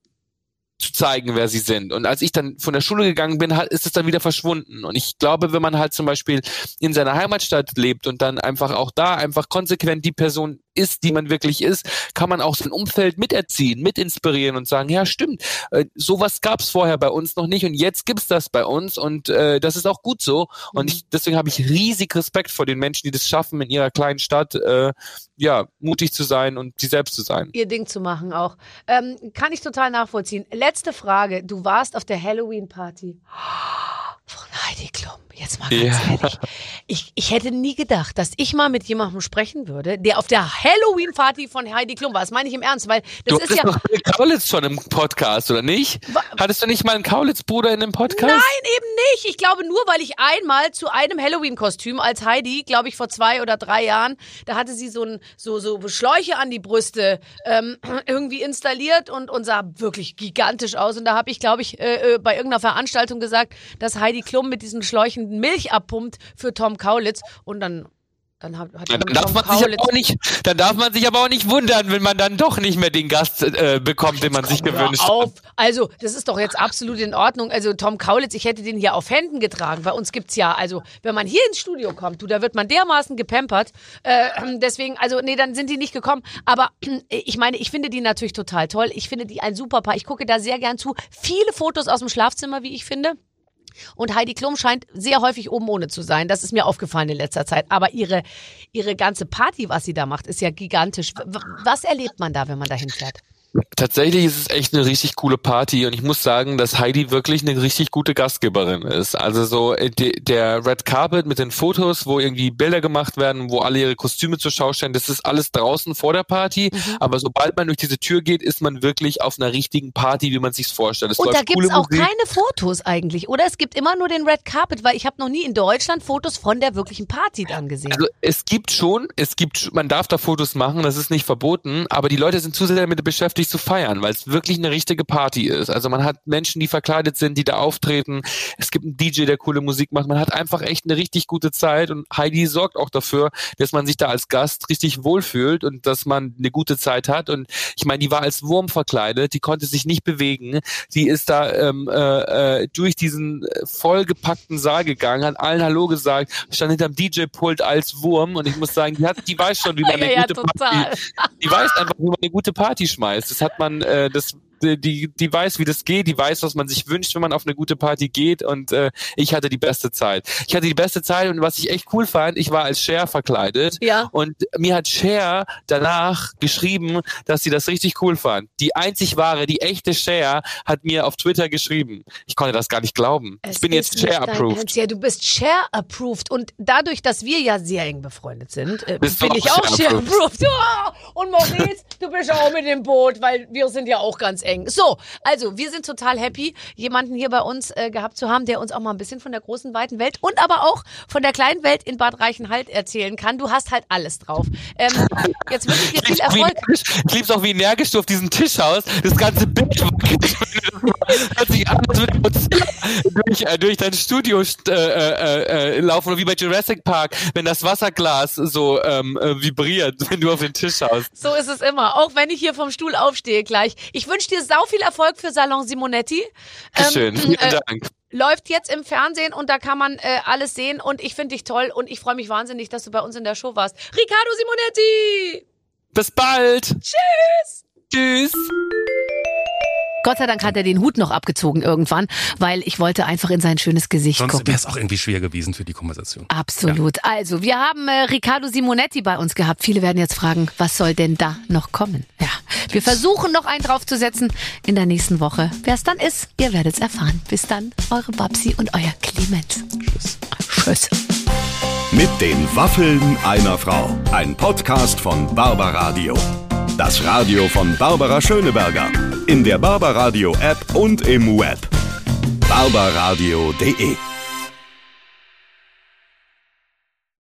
zu zeigen, wer sie sind. Und als ich dann von der Schule gegangen bin, ist es dann wieder verschwunden. Und ich glaube, wenn man halt zum Beispiel in seiner Heimatstadt lebt und dann einfach auch da einfach konsequent die Person ist, die man wirklich ist, kann man auch sein Umfeld miterziehen, mitinspirieren und sagen, ja stimmt, äh, sowas gab's vorher bei uns noch nicht und jetzt gibt's das bei uns und äh, das ist auch gut so. Und ich, deswegen habe ich riesig Respekt vor den Menschen, die das schaffen, in ihrer kleinen Stadt äh, ja mutig zu sein und sie selbst zu sein. Ihr Ding zu machen auch. Ähm, kann ich total nachvollziehen. Letzte Frage. Du warst auf der Halloween-Party von Heidi Klum. Jetzt mal ganz ja. ehrlich. Ich, ich hätte nie gedacht, dass ich mal mit jemandem sprechen würde, der auf der Halloween-Party von Heidi Klum war. Das meine ich im Ernst, weil das du ist ja... Du hattest doch Kaulitz schon im Podcast, oder nicht? Wa- Hattest du nicht mal einen Kaulitz-Bruder in dem Podcast? Nein, eben nicht. Ich glaube nur, weil ich einmal zu einem Halloween-Kostüm als Heidi, glaube ich vor zwei oder drei Jahren, da hatte sie so, ein, so, so Schläuche an die Brüste ähm, irgendwie installiert und, und sah wirklich gigantisch aus. Und da habe ich, glaube ich, äh, bei irgendeiner Veranstaltung gesagt, dass Heidi Klum mit diesen Schläuchen Milch abpumpt für Tom Kaulitz und dann dann hat, hat dann, darf man sich aber auch nicht, dann darf man sich aber auch nicht wundern, wenn man dann doch nicht mehr den Gast äh, bekommt, den man sich gewünscht hat. Auf. Also, das ist doch jetzt absolut in Ordnung. Also, Tom Kaulitz, ich hätte den hier auf Händen getragen. Bei uns gibt's ja, also, wenn man hier ins Studio kommt, du, da wird man dermaßen gepampert. Äh, deswegen, also, nee, dann sind die nicht gekommen. Aber ich meine, ich finde die natürlich total toll. Ich finde die ein super Paar. Ich gucke da sehr gern zu. Viele Fotos aus dem Schlafzimmer, wie ich finde. Und Heidi Klum scheint sehr häufig oben ohne zu sein. Das ist mir aufgefallen in letzter Zeit. Aber ihre, ihre ganze Party, was sie da macht, ist ja gigantisch. Was erlebt man da, wenn man da hinfährt? Tatsächlich ist es echt eine richtig coole Party und ich muss sagen, dass Heidi wirklich eine richtig gute Gastgeberin ist. Also so de, der Red Carpet mit den Fotos, wo irgendwie Bilder gemacht werden, wo alle ihre Kostüme zur Schau stellen, das ist alles draußen vor der Party. Mhm. Aber sobald man durch diese Tür geht, ist man wirklich auf einer richtigen Party, wie man sich's vorstellt. Es und da gibt's auch Musik. Keine Fotos eigentlich, oder? Es gibt immer nur den Red Carpet, weil ich habe noch nie in Deutschland Fotos von der wirklichen Party dann gesehen. Also es gibt schon, es gibt, man darf da Fotos machen, das ist nicht verboten, aber die Leute sind zu sehr damit beschäftigt, dich zu feiern, weil es wirklich eine richtige Party ist. Also man hat Menschen, die verkleidet sind, die da auftreten. Es gibt einen D J, der coole Musik macht. Man hat einfach echt eine richtig gute Zeit und Heidi sorgt auch dafür, dass man sich da als Gast richtig wohlfühlt und dass man eine gute Zeit hat. Und ich meine, die war als Wurm verkleidet, die konnte sich nicht bewegen. Die ist da ähm, äh, durch diesen vollgepackten Saal gegangen, hat allen Hallo gesagt, stand hinterm D J-Pult als Wurm und ich muss sagen, die, hat, die weiß schon, wie man eine ja, gute ja, Party, die weiß einfach, wie man eine gute Party schmeißt. Das hat man, äh, das Die, die weiß, wie das geht, die weiß, was man sich wünscht, wenn man auf eine gute Party geht und äh, ich hatte die beste Zeit. Ich hatte die beste Zeit und was ich echt cool fand, ich war als Cher verkleidet ja. und mir hat Cher danach geschrieben, dass sie das richtig cool fand. Die einzig wahre, die echte Cher hat mir auf Twitter geschrieben. Ich konnte das gar nicht glauben. Es ich bin jetzt Cher-approved. Ja, du bist Cher-approved und dadurch, dass wir ja sehr eng befreundet sind, äh, Bist bin du ich auch auch Cher-approved. Ja. Und Maurice, du bist auch mit dem Boot, weil wir sind ja auch ganz eng. So, also wir sind total happy, jemanden hier bei uns äh, gehabt zu haben, der uns auch mal ein bisschen von der großen, weiten Welt und aber auch von der kleinen Welt in Bad Reichenhall erzählen kann. Du hast halt alles drauf. Ähm, jetzt wünsche ich dir viel Erfolg. Ich lieb's auch, wie energisch du auf diesen Tisch haust. Das ganze Bild hört sich an, als würde durch, äh, durch dein Studio äh, äh, äh, laufen. Oder wie bei Jurassic Park, wenn das Wasserglas so ähm, äh, vibriert, wenn du auf den Tisch haust. So ist es immer. Auch wenn ich hier vom Stuhl aufstehe gleich. Ich wünsche dir sau viel Erfolg für Salon Simonetti. Ähm, Schön, vielen äh, Dank. Läuft jetzt im Fernsehen und da kann man äh, alles sehen und ich finde dich toll und ich freue mich wahnsinnig, dass du bei uns in der Show warst. Riccardo Simonetti! Bis bald! Tschüss! Tschüss! Gott sei Dank hat er den Hut noch abgezogen irgendwann, weil ich wollte einfach in sein schönes Gesicht Sonst gucken. wäre es auch irgendwie schwer gewesen für die Konversation. Absolut. Ja. Also, wir haben äh, Riccardo Simonetti bei uns gehabt. Viele werden jetzt fragen, was soll denn da noch kommen? Ja, wir versuchen noch einen draufzusetzen in der nächsten Woche. Wer es dann ist, ihr werdet es erfahren. Bis dann, eure Babsi und euer Clemens. Tschüss. Tschüss. Mit den Waffeln einer Frau. Ein Podcast von Barbaradio. Das Radio von Barbara Schöneberger. In der Barbaradio App und im Web. barbaradio punkt de